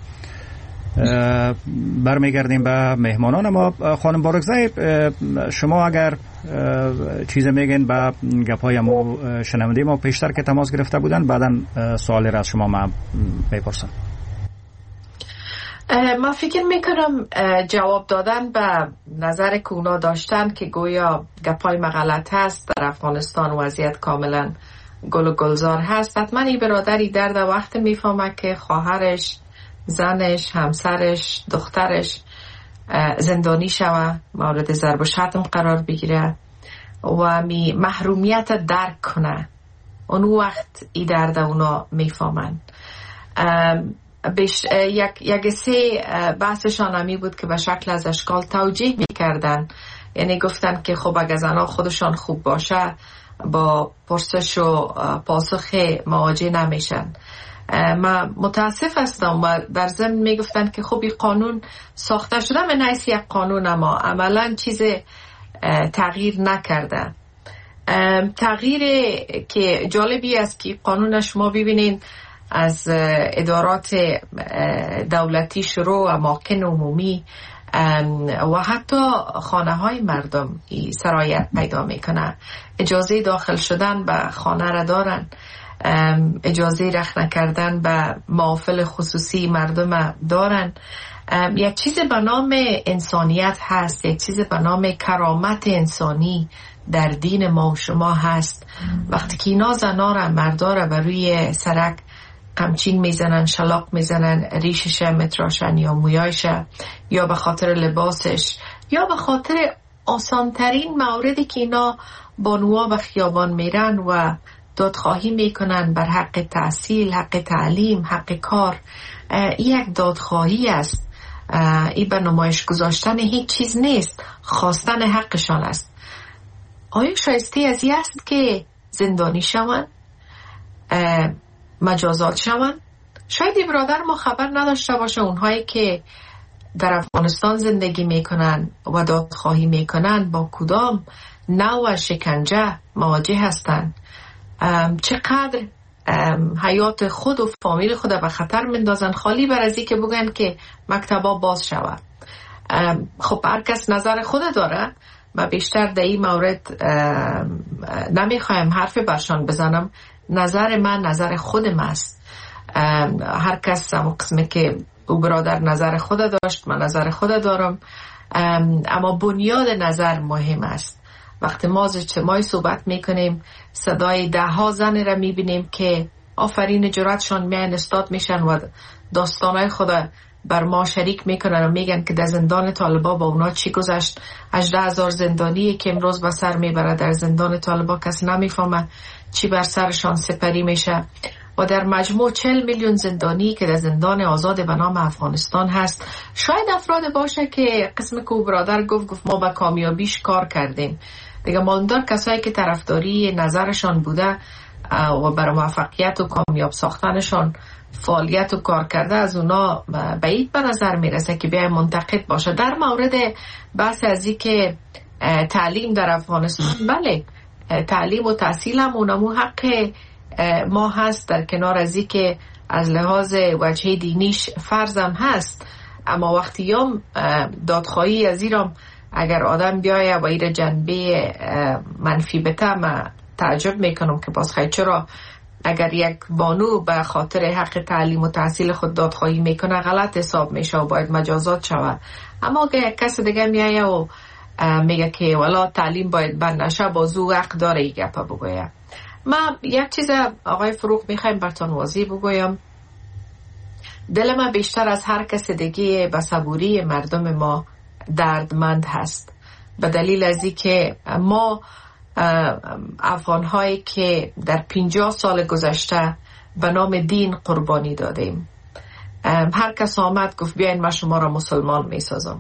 برمیگردیم به مهمانان ما. خانم بارکزی، شما اگر چیز میگین به گپای ما شنونده ما پیشتر که تماس گرفته بودن، بعدا سوالی را از شما من بپرسم. ما فکر میکنم جواب دادن به نظر که اونا داشتن که گویا گپای مغلط هست، در افغانستان وضعیت کاملا گل و گلزار هست. حتما این برادری درد وقت میفهمه که خواهرش، زنش، همسرش، دخترش زندانی شوه، مورد ضرب و شتم قرار بگیره و می محرومیت درک کنه. اون وقت این درد اونا میفهمن. بیش یک یک سه بحثشان همی بود که به شکل از اشکال توجیه میکردن، یعنی گفتن که خب اگر زنها خودشان خوب باشه با پرسش و پاسخ مواجه نمیشن. من متاسف هستم و در ضمن میگفتن که خب این قانون ساخته شده من حیث یک قانون اما عملا چیز تغییر نکرده. تغییر که جالبی است که قانون شما ببینین از ادارات دولتی شروع و اماکن عمومی و حتی خانه های مردم سرایت پیدا میکنه. اجازه داخل شدن به خانه را دارن، اجازه رخنه کردن به محافل خصوصی مردم دارن. یک چیز به نام انسانیت هست، یک چیز به نام کرامت انسانی در دین ما و شما هست. وقتی که اینا زنا را مردا را بر روی سرک قمچین میزنن، شلاق میزنن، ریشش متراشن یا مویایش یا به خاطر لباسش یا به خاطر آسانترین موردی که اینا بانوها به خیابان میرن و دادخواهی میکنن بر حق تحصیل، حق تعلیم، حق کار، یک دادخواهی است. این به نمایش گذاشتن هیچ چیز نیست، خواستن حقشان است. آیا شایسته از این است که زندانی شوند، مجازات شوند؟ شاید این برادر ما خبر نداشته باشه اونهایی که در افغانستان زندگی میکنن و دادخواهی میکنن با کدام نوع شکنجه مواجه هستند، چقدر حیات خود و فامیل خود به خطر مندازن، خالی بر از این که بگن که مکتبا باز شود. خب هر کس نظر خود داره. من بیشتر در این مورد نمیخوایم حرف برشان بزنم. نظر من نظر خودم است. هر کس هم قسمه که او برادر نظر خود داشت، من نظر خود دارم، اما بنیاد نظر مهم است. وقتی ما از اجتماعی صحبت میکنیم، صدای ده ها زن را میبینیم که آفرین جرأتشان میان استاد میشن و داستانای خود بر ما شریک میکنن و میگن که در زندان طالبا با اونا چی گذشت. هجده هزار زندانی که امروز به سر میبره در زندان طالبا، کسی نمیفهمه چی بر سرشان سپری میشه. و در مجموع چهل میلیون زندانی که در زندان آزاد به نام افغانستان هست. شاید افراد باشه که قسم که برادر گفت گفت ما با کامیابیش کار کردیم. دیگه ماندار کسایی که طرفداری نظرشان بوده و برای موفقیت و کامیاب ساختنشان فعالیت و کار کرده، از اونا بعید به نظر میرسه که بیای منتقد باشه. در مورد بحث از این که تعلیم در افغانستان، بله تعلیم و تحصیل هم اونمو حق ما هست، در کنار از این که از لحاظ وجه دینیش فرضم هست، اما وقتی هم دادخواهی از ایرام اگر آدم بیایه و ایره جنبه منفی بته، ما تعجب میکنم که باز خیلی چرا اگر یک بانو به خاطر حق تعلیم و تحصیل خود دادخواهی میکنه غلط حساب میشه و باید مجازات شود. اما اگر یک کس دیگه میایه و میگه که والا تعلیم باید بند نشه، بازو حق داره ای گپه بگویه. ما یک چیز آقای فروغ میخوایم برتان واضح بگویم، دل ما بیشتر از هر کس دیگه به صبوری مردم ما دردمند هست، به دلیل از این که ما افغان هایی که در پنجاه سال گذشته به نام دین قربانی دادیم، هر کس آمد گفت بیاین من شما را مسلمان می سازم.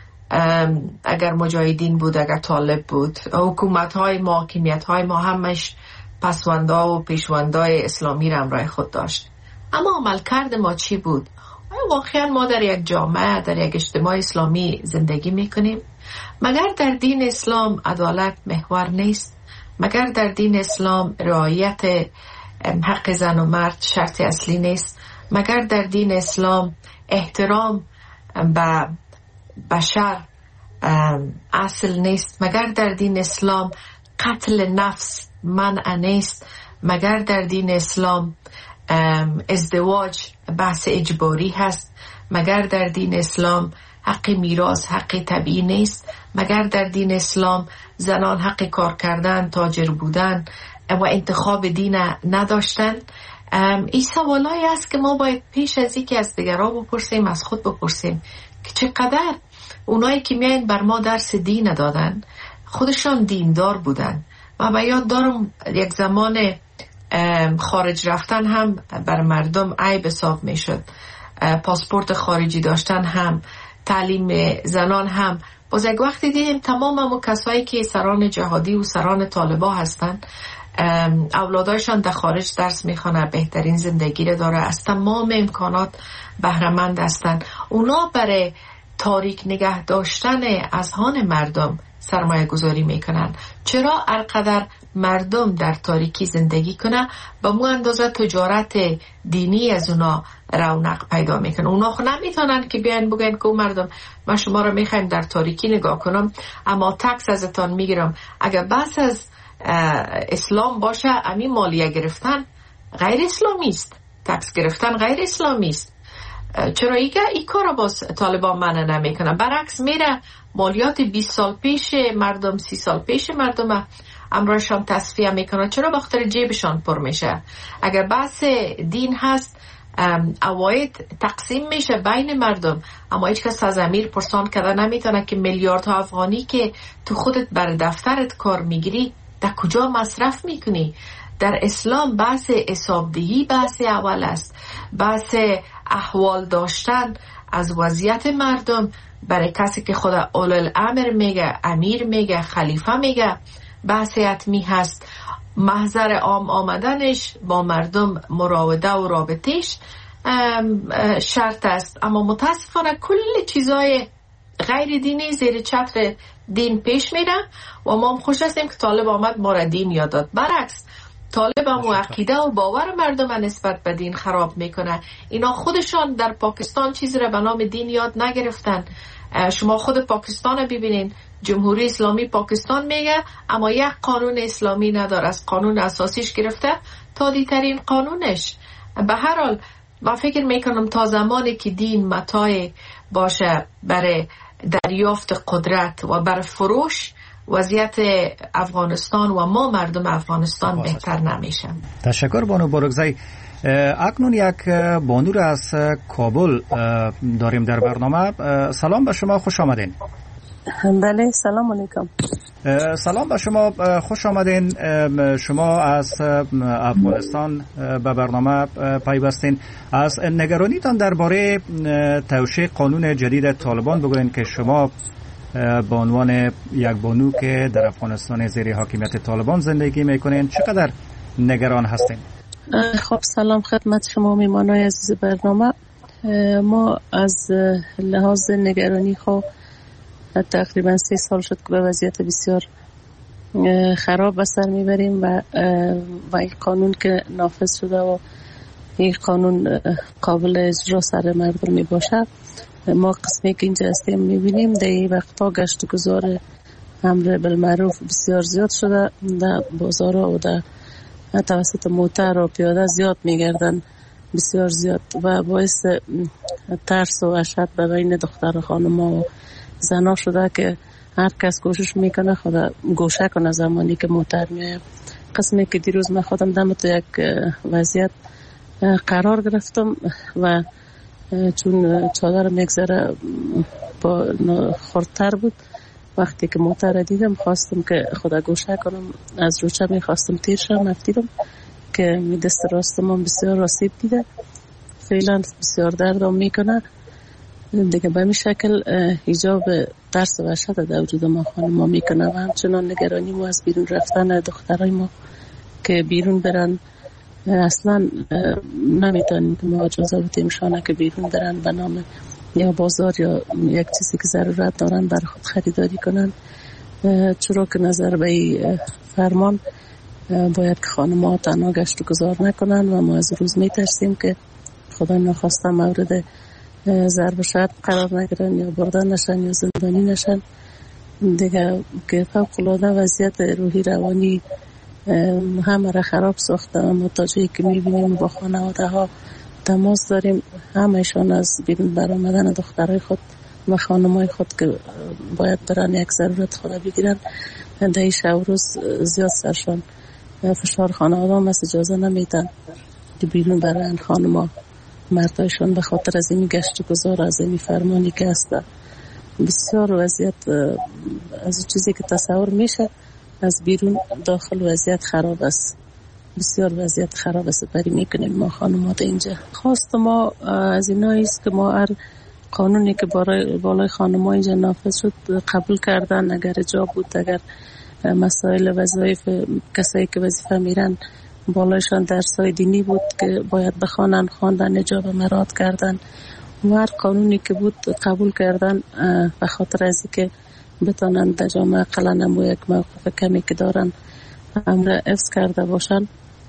اگر مجاهدین بود، اگر طالب بود، حکومت های ما، حاکمیت های ما همش پسوندا و پیشوندای اسلامی را همراه خود داشت. اما عملکرد ما چی بود؟ واقعا ما در یک جامعه، در یک اجتماع اسلامی زندگی میکنیم؟ مگر در دین اسلام عدالت محور نیست؟ مگر در دین اسلام رعایت حق زن و مرد شرط اصلی نیست؟ مگر در دین اسلام احترام به بشر اصل نیست؟ مگر در دین اسلام قتل نفس منع نیست؟ مگر در دین اسلام ازدواج بحث اجباری هست؟ مگر در دین اسلام حق میراث حق طبیعی نیست؟ مگر در دین اسلام زنان حق کار کردن، تاجر بودن و انتخاب دین نداشتن؟ این سوالایی است که ما باید پیش از این که از دیگران بپرسیم، از خود بپرسیم که چقدر اونایی که میاین بر ما درس دین دادن خودشان دیندار بودن. و به یاد دارم یک زمان خارج رفتن هم بر مردم عیب حساب می شد، پاسپورت خارجی داشتن هم، تعلیم زنان هم. باز یک وقتی دیدیم تمام همون کسایی که سران جهادی و سران طالبا هستن، اولادایشان در خارج درس میخوانه، بهترین زندگی رو داره، از تمام امکانات بهره‌مند هستن. اونا برای تاریک نگه داشتن اذهان مردم سرمایه گذاری میکنن. چرا هرقدر مردم در تاریکی زندگی کنه به مو اندازه تجارت دینی از اونا رونق پیدا میکنه. اونا خود نمیتونن که بیان بگن که مردم من شما رو میخوایم در تاریکی نگاه کنم اما تکس ازتان میگیرم. اگر بحث از اسلام باشه، همین مالیه گرفتن غیر اسلامی است، تکس گرفتن غیر اسلامی است. چرا ایگه ای کار باز طالبان منع نمیکنن؟ برعکس میره مالیات بیست سال پیش مردم، سی سال پیش مردم امرایشان تصفیه میکنن. چرا؟ بخاطر جیبشان پر میشه. اگر بحث دین هست، عواید تقسیم میشه بین مردم، اما هیچ کس از امیر پرسان کرده نمیتونه که میلیاردها افغانی که تو خودت بر دفترت کار میگیری در کجا مصرف میکنی؟ در اسلام بحث حسابدهی بحث اول است، بحث احوال داشتن از وضعیت مردم برای کسی که خدا اولوالامر میگه، امیر میگه، خلیفه میگه، بحث حتمی هست. محضر عام آمدنش با مردم مراوده و رابطش شرط است. اما متاسفانه کل چیزای غیر دینی زیر چتر دین پیش میره و ما هم خوش هستیم که طالب آمد ما را دین یاد داد. برعکس طالب هم و عقیده و باور مردم نسبت به دین خراب میکنه. اینا خودشان در پاکستان چیزی را به نام دین یاد نگرفتن. شما خود پاکستان ببینین، جمهوری اسلامی پاکستان میگه اما یک قانون اسلامی نداره، از قانون اساسیش گرفته تا دیترین قانونش. به هر حال من فکر میکنم تا زمانی که دین متاع باشه برای دریافت قدرت و برای فروش، وضعیت افغانستان و ما مردم افغانستان بهتر نمیشه. تشکر بانو بارگزی. اکنون یک بانو را از کابل داریم در برنامه. سلام به شما، خوش آمدین. بله، سلام علیکم. سلام به شما، خوش آمدین. شما از افغانستان به برنامه پیوستین. از نگرانیتان درباره توشیح قانون جدید طالبان بگوین که شما به عنوان یک بانو که در افغانستان زیر حاکمیت طالبان زندگی میکنین چقدر نگران هستین؟ خب سلام خدمت شما میمانای عزیز برنامه. ما از لحاظ نگرانی خب تقریبا سه سال شد که به وضعیت بسیار خراب به سر میبریم و و این قانون که نافذ شده و این قانون قابل اجرا سر مردم می باشه، ما قسمی که اینجا هستیم میبینیم در این وقتا گشت و گذار امر بالمعروف بسیار زیاد شده، در بازارها و در توسط موتر و پیاده زیاد میگردن، بسیار زیاد، و باعث ترس و وحشت به بین دختر و خانم‌ها و زنا شده که هر کس کوشش میکنه خدا گوشه کنه زمانی که موتر میاد. قسمی که دیروز من خودم دم تو یک وضعیت قرار گرفتم و چون چادر میگذره با خردتر بود، وقتی که موتر دیدم خواستم که خدا گوشه کنم، از روچه میخواستم تیر شم، افتیدم که می دست راستم بسیار آسیب دیده، فعلا بسیار دردم میکنه دیگه. به این شکل ایجاب ترس و وحشت در وجود ما خانم‌ها میکنه و همچنان نگرانی ما از بیرون رفتن دخترای ما که بیرون برن. اصلا نمیتونیم که ما اجازه بدیم شانه که بیرون برن به نام یا بازار یا یک چیزی که ضرورت دارن بر خود خریداری کنن، چرا که نظر به فرمان باید که خانم‌ها تنها گشت و گذار نکنن و ما از روز میترسیم که خدا نخواسته مورد ضرب و شتم قرار نگیرن یا بردن نشن یا زندانی نشن دیگه، که فوق‌العاده وضعیت روحی روانی همه را خراب ساخته. ما تا جایی که میبینیم با خانواده ها تماس داریم، همهشان از بیرون برآمدن دخترای خود و خانمای خود که باید برن یک ضرورت خود بگیرن در شب روز زیاد سرشان فشار خانواده هم از اجازه نمیدن که بیرون برن خانما مردایشان به خاطر از این گشت و گذار از این فرمانی که هست. بسیار وضعیت از چیزی که تصور میشه از بیرون داخل وضعیت خراب است، بسیار وضعیت خراب است. بری میکنیم ما خانمات اینجا. خواست ما از اینایی است که ما هر قانونی که بالای بالای خانم‌ها اینجا نافذ شد قبول کردن، اگر جا بود، اگر مسائل وظایف کسایی که وظیفه میرن بالایشان درسای دینی بود که باید بخوانن، خواندن، اجاب مراد کردن و هر قانونی که بود قبول کردن به خاطر از اینکه بتونن در جامعه قلنم و یک موقف کمی که دارن امر حفظ کرده باشن.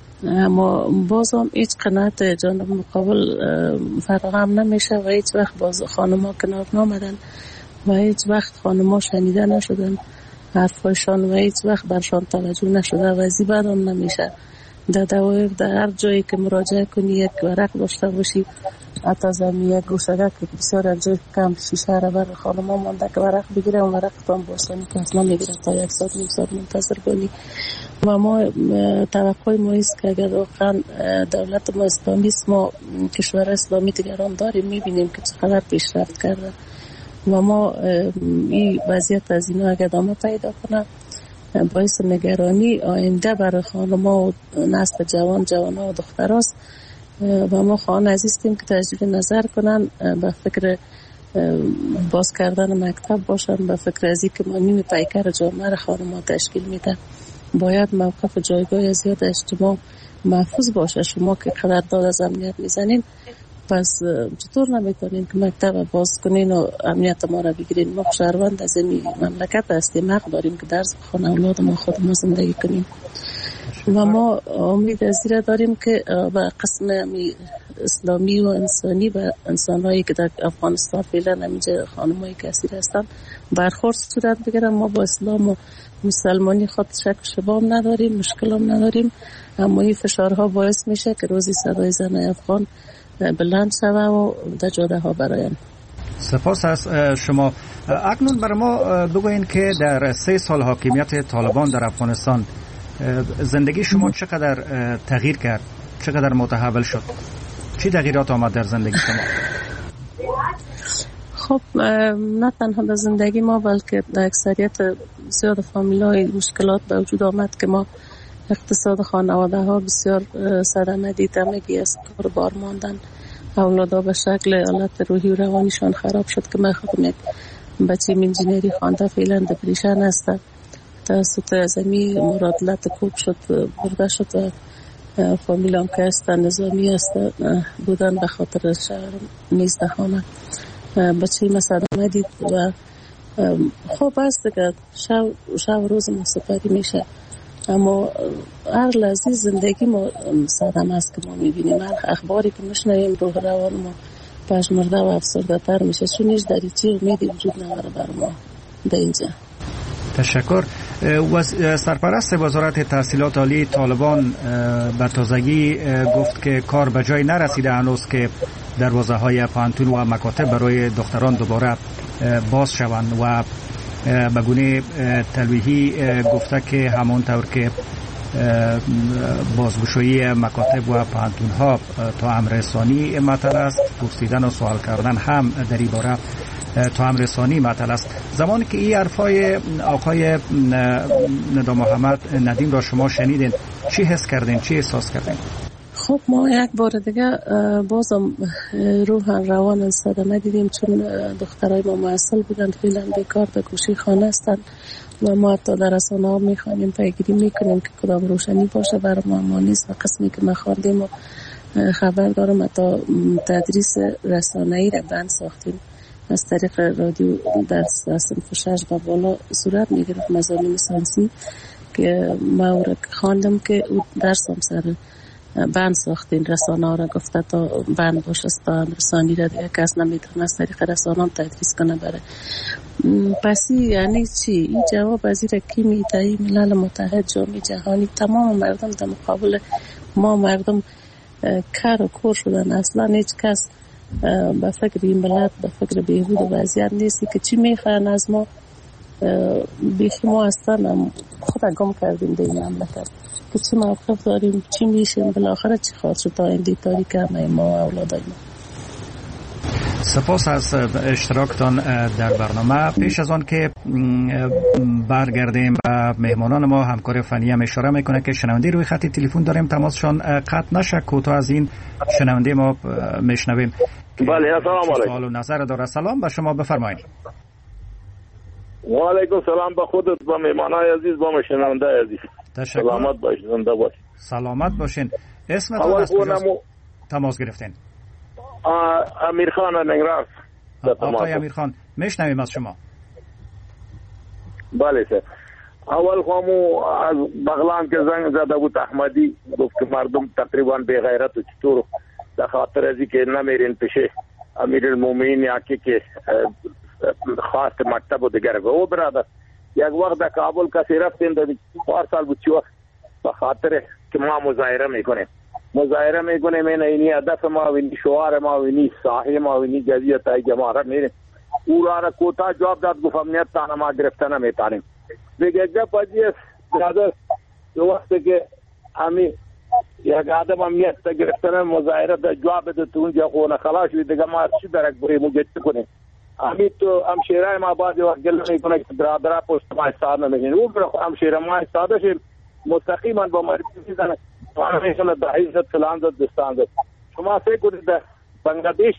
اما باز هم هیچ قناعت جانب مقابل فراهم نمیشه و هیچ وقت باز خانم‌ها کنار نامدن و هیچ وقت خانم‌ها شنیده نشدن حرفایشان و هیچ وقت برشان توجه نشده و ازی بعد هم نمیشه. در دوایر در هر جایی که مراجعه کنی یک ورق داشته باشی، حتی زمین یک گوشگه که بسیار از جای کم شیشه را بر خانم‌ها مانده که ورق بگیره و ورق تام باشانی که اصلا میگیره تا یک ساعت نیم ساعت منتظر کنی. و ما توقع ما است که اگر واقعا دولت ما اسلامی است، ما کشور اسلامی دیگران داریم، میبینیم که چقدر پیشرفت کرده و ما این وضعیت از اینا اگر ادامه پیدا کنه باعث نگرانی آینده برای خانم‌ها و نسل جوان جوان‌ها و دختراست و ما خواهان عزیزیم که تجدید نظر کنن، به فکر باز کردن مکتب باشن، به فکر از اینکه ما نیم پیکر جامعه خانم‌ها تشکیل میده، باید موقف جایگاه زیاد اجتماع محفوظ باشه. شما که قرارداد از امنیت میزنین، پس چطور نمیتونین که مکتب باز کنین و امنیت ما را بگیرین؟ ما شهروند از این مملکت هستیم، حق داریم که درس بخونه، اولاد ما خود ما زندگی کنیم و ما امید از این داریم که به قسم اسلامی و انسانی و انسانهایی که در افغانستان فعلا همینجا خانمایی که اسیر هستن برخورد صورت بگیرن. ما با اسلام و مسلمانی خود شک و شبام نداریم، مشکل هم نداریم، اما این فشارها باعث میشه که روزی صدای زن افغان بلند شوه و در جاده ها براین. سپاس از شما. اکنون برای ما بگوین که در سه سال حاکمیت طالبان در افغانستان زندگی شما چقدر تغییر کرد، چقدر متحول شد، چی تغییرات آمد در زندگی شما؟ خب نه تنها در زندگی ما بلکه در اکثریت زیاد فامیل‌های مشکلات به وجود آمد که ما اقتصاد خانواده ها بسیار صدمه دید، همگی از کار بار ماندن، اولادا به شکل حالت روحی و روانیشان خراب شد که من خودم یک بچه انجینری خوانده فعلا دپریشن است، توسط ازمی مرادلت کوب شد برده شد و فامیلام که هستن نظامی است بودن به خاطر شهر نیز دهانه بچه ما صدمه دید و خوب است که شب شب روز ما سپری میشه، اما هر لحظه زندگی ما صدمه است که ما میبینیم. هر اخباری که میشنویم روح روان ما پژمرده و افسرده تر میشه، چون هیچ دریچه امیدی وجود نداره بر ما در اینجا. تشکر. سرپرست وزارت تحصیلات عالی طالبان بر تازگی گفت که کار به جای نرسیده هنوز که دروازه های پانتون و مکاتب برای دختران دوباره باز شوند و به گونه تلویحی گفته که همانطور که بازگشایی مکاتب و پانتون ها تا امر ثانی مطلع است، پرسیدن و سوال کردن هم در این باره تا امر ثانی مطلع است. زمانی که این حرفای آقای ندا محمد ندیم را شما شنیدین، چی حس کردین، چی احساس کردین؟ خب ما یک بار دیگه بازم روح روان صدمه دیدیم، چون دخترای ما معسل بودن، فعلا بیکار به گوشه خانه هستند و ما حتی در رسانه ها میخوانیم، پیگیری میکنیم که کدام روشنی باشه برای ما، ما نیست. و قسمی که ما خواندیم و خبر دارم حتی تدریس رسانه‌ای را بند ساختیم از طریق رادیو در صنف شش و بالا صورت میگرفت مضامین ساینسی که ما خواندم که درس هم سر بند ساختین. رسانه ها را گفته تا بند باشه، تا رسانی را دیگه کس نمیتونه از طریق رسانه هم تدریس کنه بره. پس یعنی چی؟ این جواب از این کی میدهی؟ ملل متحد، جامعه جهانی، تمام مردم در مقابل ما مردم کار و کور شدن. اصلا هیچ کس به فکر این ملت به فکر بهبود و وضعیت نیستی که چی میخواین از ما. بیخی ما اصلا خود گم کردیم در این مملکت که چی موقف داریم، چی میشیم، بالاخره چی خواهد شد تا این دیکتاتوری کنه ما و اولادای ما. سپاس از اشتراکتان در برنامه. پیش از آن که برگردیم به مهمانان ما، همکار فنی هم اشاره میکنه که شنونده روی خط تلفن داریم، تماسشان قطع نشه. کوتاه از این شنونده ما میشنویم. بله، السلام علیکم. سوال و نظر داره. سلام به شما، بفرمایید. و علیکم سلام به خودت، به مهمانای عزیز، با شنونده عزیز. تشکر. سلامت باشین، زنده باشین. سلامت باشین. اسمتون از کجاست تماس گرفتین؟ امیرخان ننگران. آقای امیرخان میشنویم از شما. بله سر. اول خامو از بغلان که زنگ زده بود احمدی، گفت که مردم تقریبا بے غیرت و چطور در خاطر ازی که نمیرین پیش امیر المومنین یا که خاص مکتب و دیگر گو برادر. یک وقت در کابل کسی رفتین در چهار سال بود، چی وقت به خاطر که ما مظاهره میکنیم مظاهره میکنیم این اینی هدف ما و اینی شعار ما و اینی ساحه ما و اینی جزیت های جماعت میریم. او را را کوتا جواب داد، گفت امنیت تانا ما گرفته نمیتانیم. دیگه جب بجی است برادر، دو وقت که همی یک آدم امنیت تا گرفتن مظاهره دا جواب ده تو اونجا خونه خلاص وی دیگه ما چی درک بری مجد کنیم. همی تو همشیره ما بعد وقت گله میکنه که برادره پشت ما استاد نمیگین. او برا همشیره ما استاده شیم مستقیما با مردی میزنه وانا میشونه در عزت فلان داد دستان داد. شما فکر کنید در بنگلادیش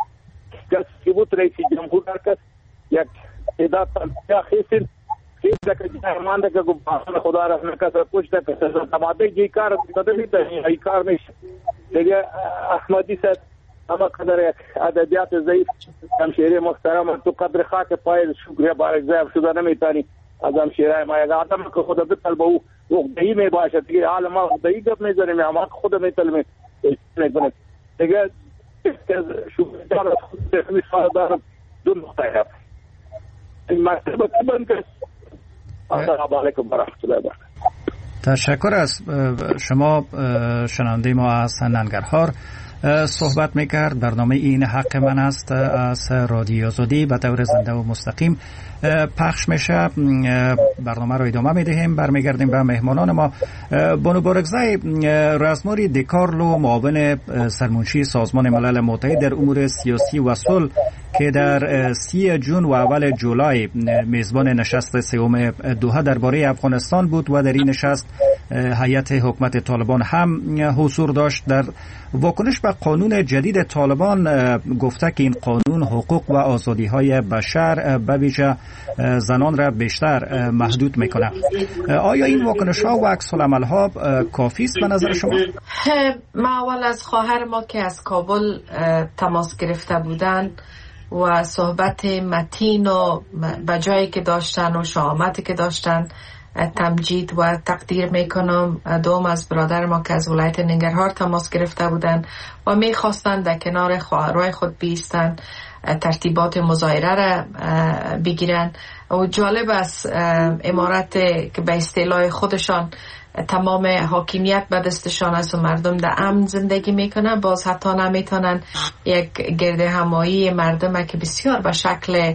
کسی بود رئیس جمهور کس یک اداد تنبیه خیسین خیس دکه جهرمان دکه گفت خدا رحمه کس پشت دکه تماده جی کار داده میده ای کار میشه. دیگه احمدی سد اما قدر یک ادبیات ضعیف همشیره محترم تو قدر خاک پای شکریه بارک ضعیف شده نمیتانی از همشیره ما یک آدم که خدا بطلبه او وقتی می باشد دیگه حال ما وقتی گپ میذاریم یا ما خود میطلبیم نکنیم دیگه شکریه دارم خود سال دارم دو نقطه هست این مکتبه که بند کس السلام علیکم ورحمت الله وبرکاته. تشکر از شما شنونده ما از ننگرهار صحبت میکرد. برنامه این حق من است از رادیو آزادی به طور زنده و مستقیم پخش میشه. برنامه رو ادامه میدهیم، برمیگردیم به مهمانان ما. بانو بارگزای رزماری دیکارلو، معاون سرمنشی سازمان ملل متحد در امور سیاسی و صلح که در سی جون و اول جولای میزبان نشست سوم دوحه درباره افغانستان بود و در این نشست هیئت حکومت طالبان هم حضور داشت. در واکنش به قانون جدید طالبان گفته که این قانون حقوق و آزادی های بشر به ویژه زنان را بیشتر محدود میکنه. آیا این واکنش ها و عکس العمل ها کافی است به نظر شما؟ ما اول از خواهر ما که از کابل تماس گرفته بودن و صحبت متین و بجایی که داشتن و شهامتی که داشتن تمجید و تقدیر میکنم. دوم از برادر ما که از ولایت ننگرهار تماس گرفته بودن و میخواستن در کنار خواهرای خود بیستن، ترتیبات مظاهره را بگیرن. و جالب است امارت که به اصطلاح خودشان تمام حاکمیت به دستشان است و مردم در امن زندگی میکنن، باز حتی نمیتونن یک گرد همایی مردم که بسیار به شکل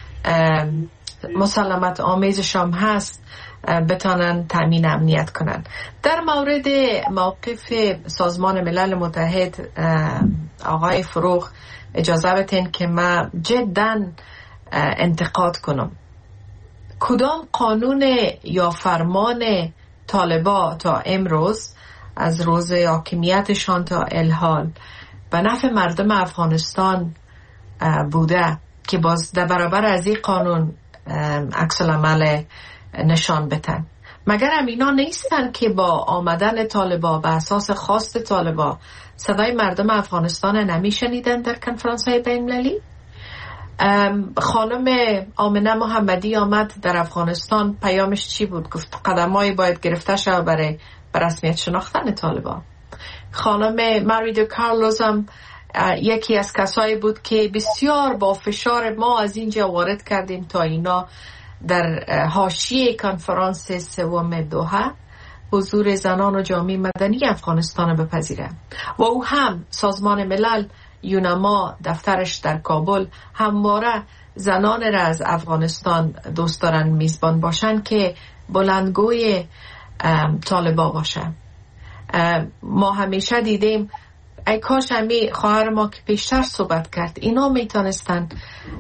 مسالمت آمیزشان هست بتانن تامین امنیت کنن. در مورد موقف سازمان ملل متحد آقای فروغ، اجازه بدین که من جدا انتقاد کنم. کدام قانون یا فرمان طالبا تا امروز از روز حاکمیتشان تا الحال به نفع مردم افغانستان بوده که باز در برابر از این قانون عکس العمل نشان بدن؟ مگر هم اینا نیستن که با آمدن طالبا به اساس خواست طالبا صدای مردم افغانستان نمیشنیدن در کنفرانس های بین المللی؟ خانم آمنه محمدی آمد در افغانستان، پیامش چی بود؟ گفت قدمایی باید گرفته شود برای رسمیت شناختن طالبان. خانم ماریدو کارلوز هم یکی از کسایی بود که بسیار با فشار ما از اینجا وارد کردیم تا اینا در حاشیه کنفرانس سوم دوحه حضور زنان و جامعه مدنی افغانستان بپذیره. و او هم سازمان ملل یونما دفترش در کابل همواره زنان را از افغانستان دوست دارن میزبان باشن که بلندگوی طالبا باشن. ما همیشه دیدیم ای کاش همی خواهر ما که پیشتر صحبت کرد اینا میتونستن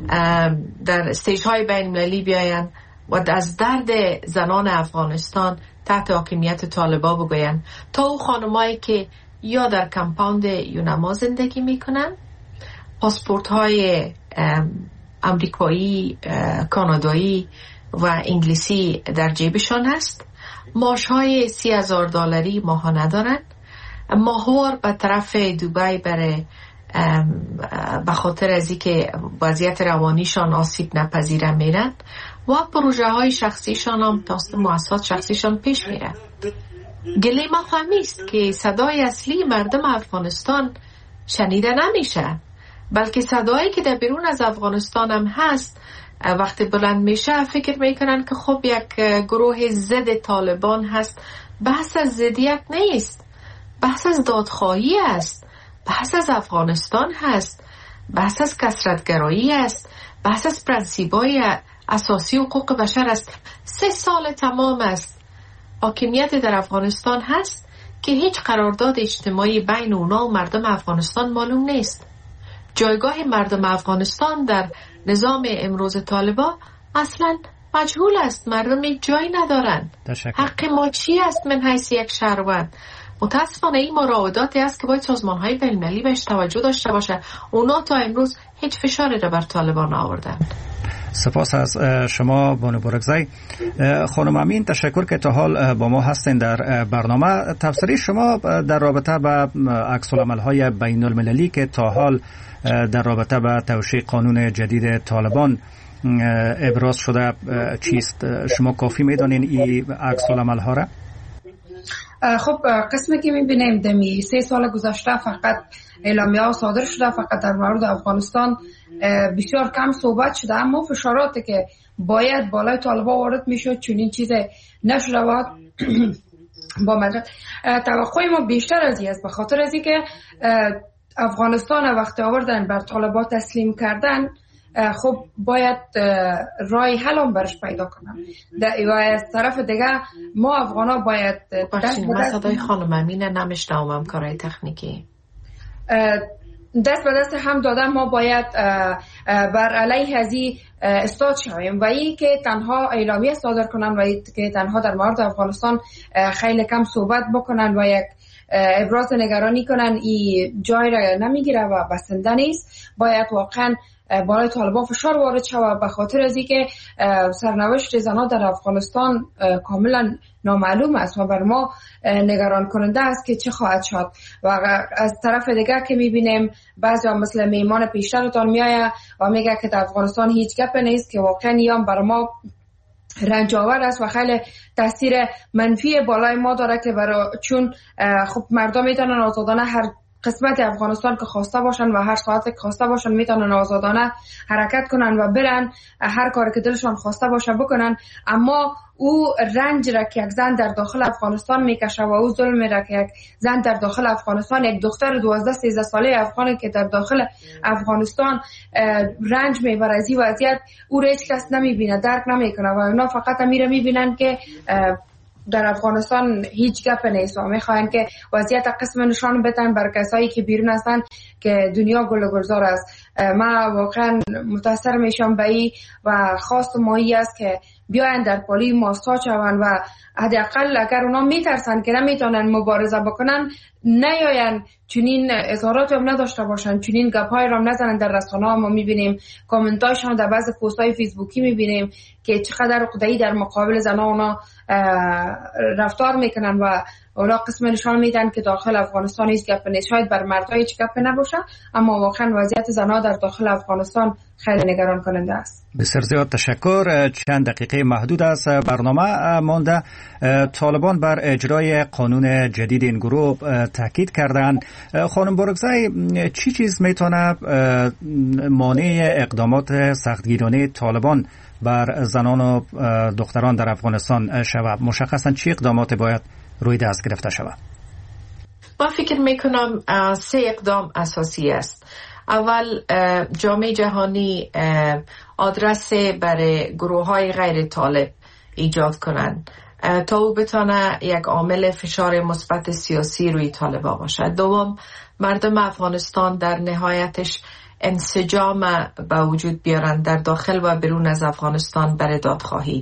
در استیج های بین المللی بیاین و از درد زنان افغانستان تحت حاکمیت طالبا بگوین، تا او خانمایی که یا در کمپاوند یونما زندگی میکنن، پاسپورت های امریکایی، کانادایی و انگلیسی در جیبشان هست، معاش های سی هزار دلاری ماهانه دارن، ماهوار به طرف دوبای برای به خاطر از اینکه وضعیت روانیشان آسیب نپذیره میرن و پروژه های شخصیشان هم توسط مؤسسات شخصیشان پیش میره. گله ما فهمیست که صدای اصلی مردم افغانستان شنیده نمیشه، بلکه صدایی که در بیرون از افغانستان هم هست وقتی بلند میشه فکر میکنن که خب یک گروه ضد طالبان هست. بحث از ضدیت نیست، بحث از دادخواهی است، بحث از افغانستان هست، بحث از کثرت‌گرایی است، بحث از پرنسیبای اساسی حقوق بشر است. سه سال تمام است حاکمیت در افغانستان هست که هیچ قرارداد اجتماعی بین اونا و مردم افغانستان معلوم نیست. جایگاه مردم افغانستان در نظام امروز طالبا اصلا مجهول است. مردم هیچ جایی ندارن. حق ما چی است من حیث یک شهروند؟ متاسفانه این مراوداتی است که باید سازمان‌های بین‌المللی بهش توجه داشته باشه. اونا تا امروز هیچ فشاری را بر طالبان آوردن. سپاس از شما بانو برکزی. خانم امین تشکر که تا حال با ما هستین در برنامه. تفسیر شما در رابطه با عکس العمل‌های بین المللی که تا حال در رابطه با توشیح قانون جدید طالبان ابراز شده چیست؟ شما کافی میدانین این عکس العمل‌ها را؟ خب قسمی که میبینیم دمی سه سال گذشته فقط اعلامیه ها صادر شده، فقط در مورد افغانستان بسیار کم صحبت شده، اما فشاراتی که باید بالای طالبان وارد میشد چون این چیز نشده بود با مدرد توقع ما بیشتر از این است، به خاطر از اینکه افغانستان وقتی آوردن بر طالبان تسلیم کردن خب باید رای حل هم برش پیدا کنن و از طرف دیگه ما افغانا باید دست به دست صدای خانم امینه نمیشنوم کارهای تکنیکی دست به دست هم دادن ما باید بر علیه از این استاد شویم و این که تنها اعلامیه صادر کنن و که تنها در مورد افغانستان خیلی کم صحبت بکنن و یک ابراز نگرانی کنن این جای را نمیگیره و بسنده نیست. باید واقعا بالای طالبان فشار وارد شود، به خاطر از اینکه سرنوشت زنان در افغانستان کاملا نامعلوم است و بر ما نگران کننده است که چه خواهد شد. و از طرف دیگر که میبینیم بعضی مثل میمان پیشترتان میآید و میگه که در افغانستان هیچ گپ نیست، که واقعا یا بر ما رنج آور است و خیلی تاثیر منفی بالای ما داره، که برای چون خب مردم میتونن آزادانه هر قسمت افغانستان که خواسته باشن و هر ساعت که خواسته باشن میتونن آزادانه حرکت کنن و برن هر کاری که دلشان خواسته باشه بکنن. اما او رنج را که یک زن در داخل افغانستان میکشه و او ظلم را که یک زن در داخل افغانستان، یک دختر دوازده سیزده ساله افغانی که در داخل افغانستان رنج میبره از این وضعیت، او را هیچ کس نمیبینه، درک نمیکنه و اونا فقط میره میبینن که در افغانستان هیچ گپ نیست و میخواین که وضعیت قسم نشان بدن بر کسایی که بیرون هستن که دنیا گل و گلزار است. ما واقعا متاثر میشم به این و خواست مایی است که بیاین در پالی ماستا شون و حداقل اگر اونا میترسن که نمیتونن مبارزه بکنن نیاین چنین اظهارات هم نداشته باشن، چنین گپ‌های را نزنن در رسانه‌ها. ما میبینیم کامنتاشون در بعضی پست‌های فیسبوکی میبینیم که چقدر عقده‌ای در مقابل زن‌ها اونا رفتار میکنن و اونا قسم نشان میدن که داخل افغانستان هیچ گپ نیست. شاید بر مردها هیچ گپ نباشه، اما واقعا وضعیت زن‌ها در داخل افغانستان خیلی نگران کننده است. بسیار زیاد تشکر. چند دقیقه محدود است برنامه مانده. طالبان بر اجرای قانون جدید این گروه تاکید کردند. خانم بورکزای، چی چیز میتونه مانع اقدامات سختگیرانه طالبان بر زنان و دختران در افغانستان شود؟ مشخصا چی اقدامات باید روی دست گرفته شود؟ من فکر میکنم سه اقدام اساسی است. اول جامعه جهانی آدرس برای گروه های غیر طالب ایجاد کنند تا او بتانه یک عامل فشار مثبت سیاسی روی طالبا باشد. دوم، مردم افغانستان در نهایتش انسجام به وجود بیارند در داخل و بیرون از افغانستان برای دادخواهی،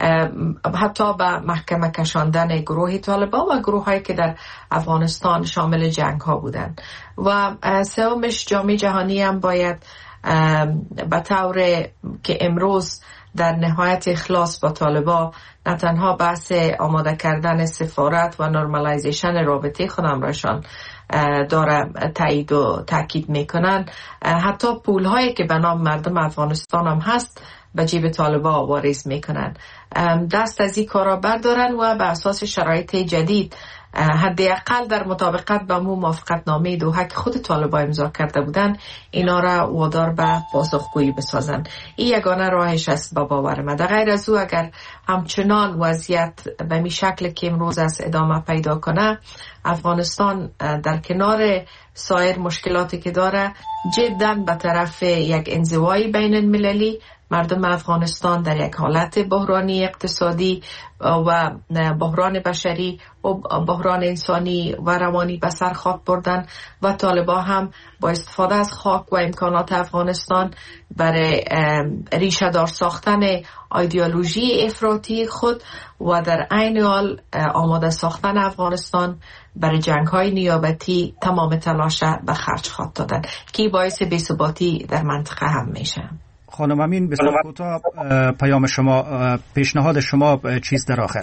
حتی به محکمه کشاندن گروه طالبان و گروه هایی که در افغانستان شامل جنگ ها بودند. و سومش، جامعه جهانی هم باید به طور که امروز در نهایت اخلاص با طالبان نه تنها بحث آماده کردن سفارت و نرمالایزیشن رابطه خودمرشان داره تایید و تاکید میکنن، حتی پول هایی که به نام مردم افغانستان هم هست به جیب طالبان واریز میکنن. دست از این کارا بردارن و به اساس شرایط جدید حداقل در مطابقت با مو موافقت نامه دوحه که خود طالبان امضا کرده بودن اینا را وادار به پاسخگویی بسازن. این یگانه راهش است با باور من. در غیر از او اگر همچنان وضعیت به می شکل که امروز است ادامه پیدا کنه، افغانستان در کنار سایر مشکلاتی که داره جداً به طرف یک انزوای بین المللی، مردم افغانستان در یک حالت بحرانی اقتصادی و بحران بشری و بحران انسانی و روانی به سر خاک بردن و طالبان هم با استفاده از خاک و امکانات افغانستان برای ریشه دار ساختن ایدئولوژی افراطی خود و در عین حال آماده ساختن افغانستان برای جنگ‌های نیابتی تمام تلاش به خرج خواهد دادن که باعث بی‌ثباتی در منطقه هم میشه. خانم امین، بسیار کوتاه پیام شما، پیشنهاد شما چیز در آخر؟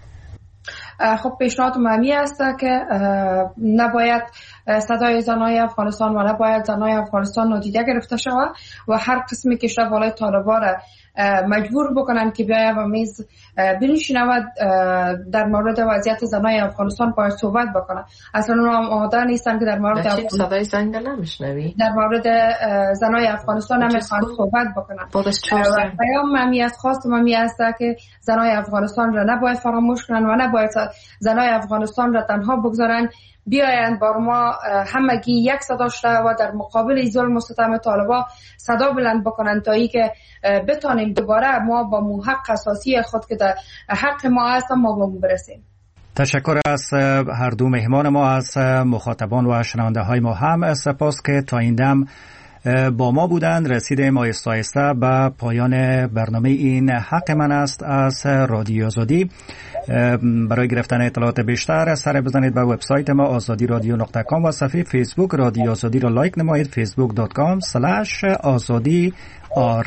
خب پیشنهاد مهمی است که نباید صدای زنای افغانستان و نباید زنای افغانستان نادیده گرفته شود و هر قسمی که شده بالای طالبان را مجبور بکنن که بیاید و میز بنشینه و در مورد وضعیت زنای افغانستان باید صحبت بکنه. اصلا اونا آماده نیستن که در مورد صدای زنگ نمیشنوی در مورد زنای افغانستان نمیخوان صحبت بکنن. پیام مهمی است، خواست مهمی است که زنای افغانستان را نباید فراموش کنن و نباید زنای افغانستان را تنها بگذارن. بیایند بار ما همگی یک صدا شده و در مقابل ظلم و ستم طالبان صدا بلند بکنن تا ای که بتانیم دوباره ما با مو حق اساسی خود که در حق ما هست ما با مو برسیم. تشکر از هر دو مهمان ما، از مخاطبان و شنونده های ما هم سپاس که تا این دم با ما بودند. رسیدیم آیسته آیسته به پایان برنامه این حق من است از رادیو آزادی. برای گرفتن اطلاعات بیشتر سر بزنید به وبسایت ما آزادی رادیو نقطه کام و صفحه فیسبوک رادیو آزادی را لایک نمایید، فیسبوک دات کام اسلش آزادی آر.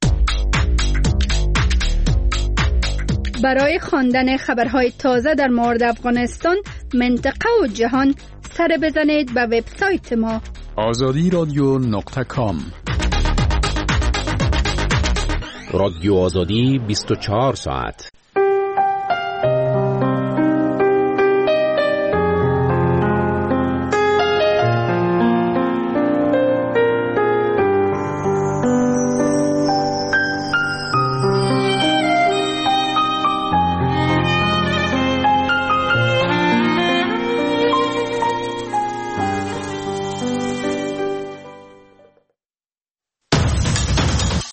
برای خواندن خبرهای تازه در مورد افغانستان، منطقه و جهان سر بزنید به وبسایت ما آزادی رادیو نقطه کام. رادیو آزادی بیست و چهار ساعت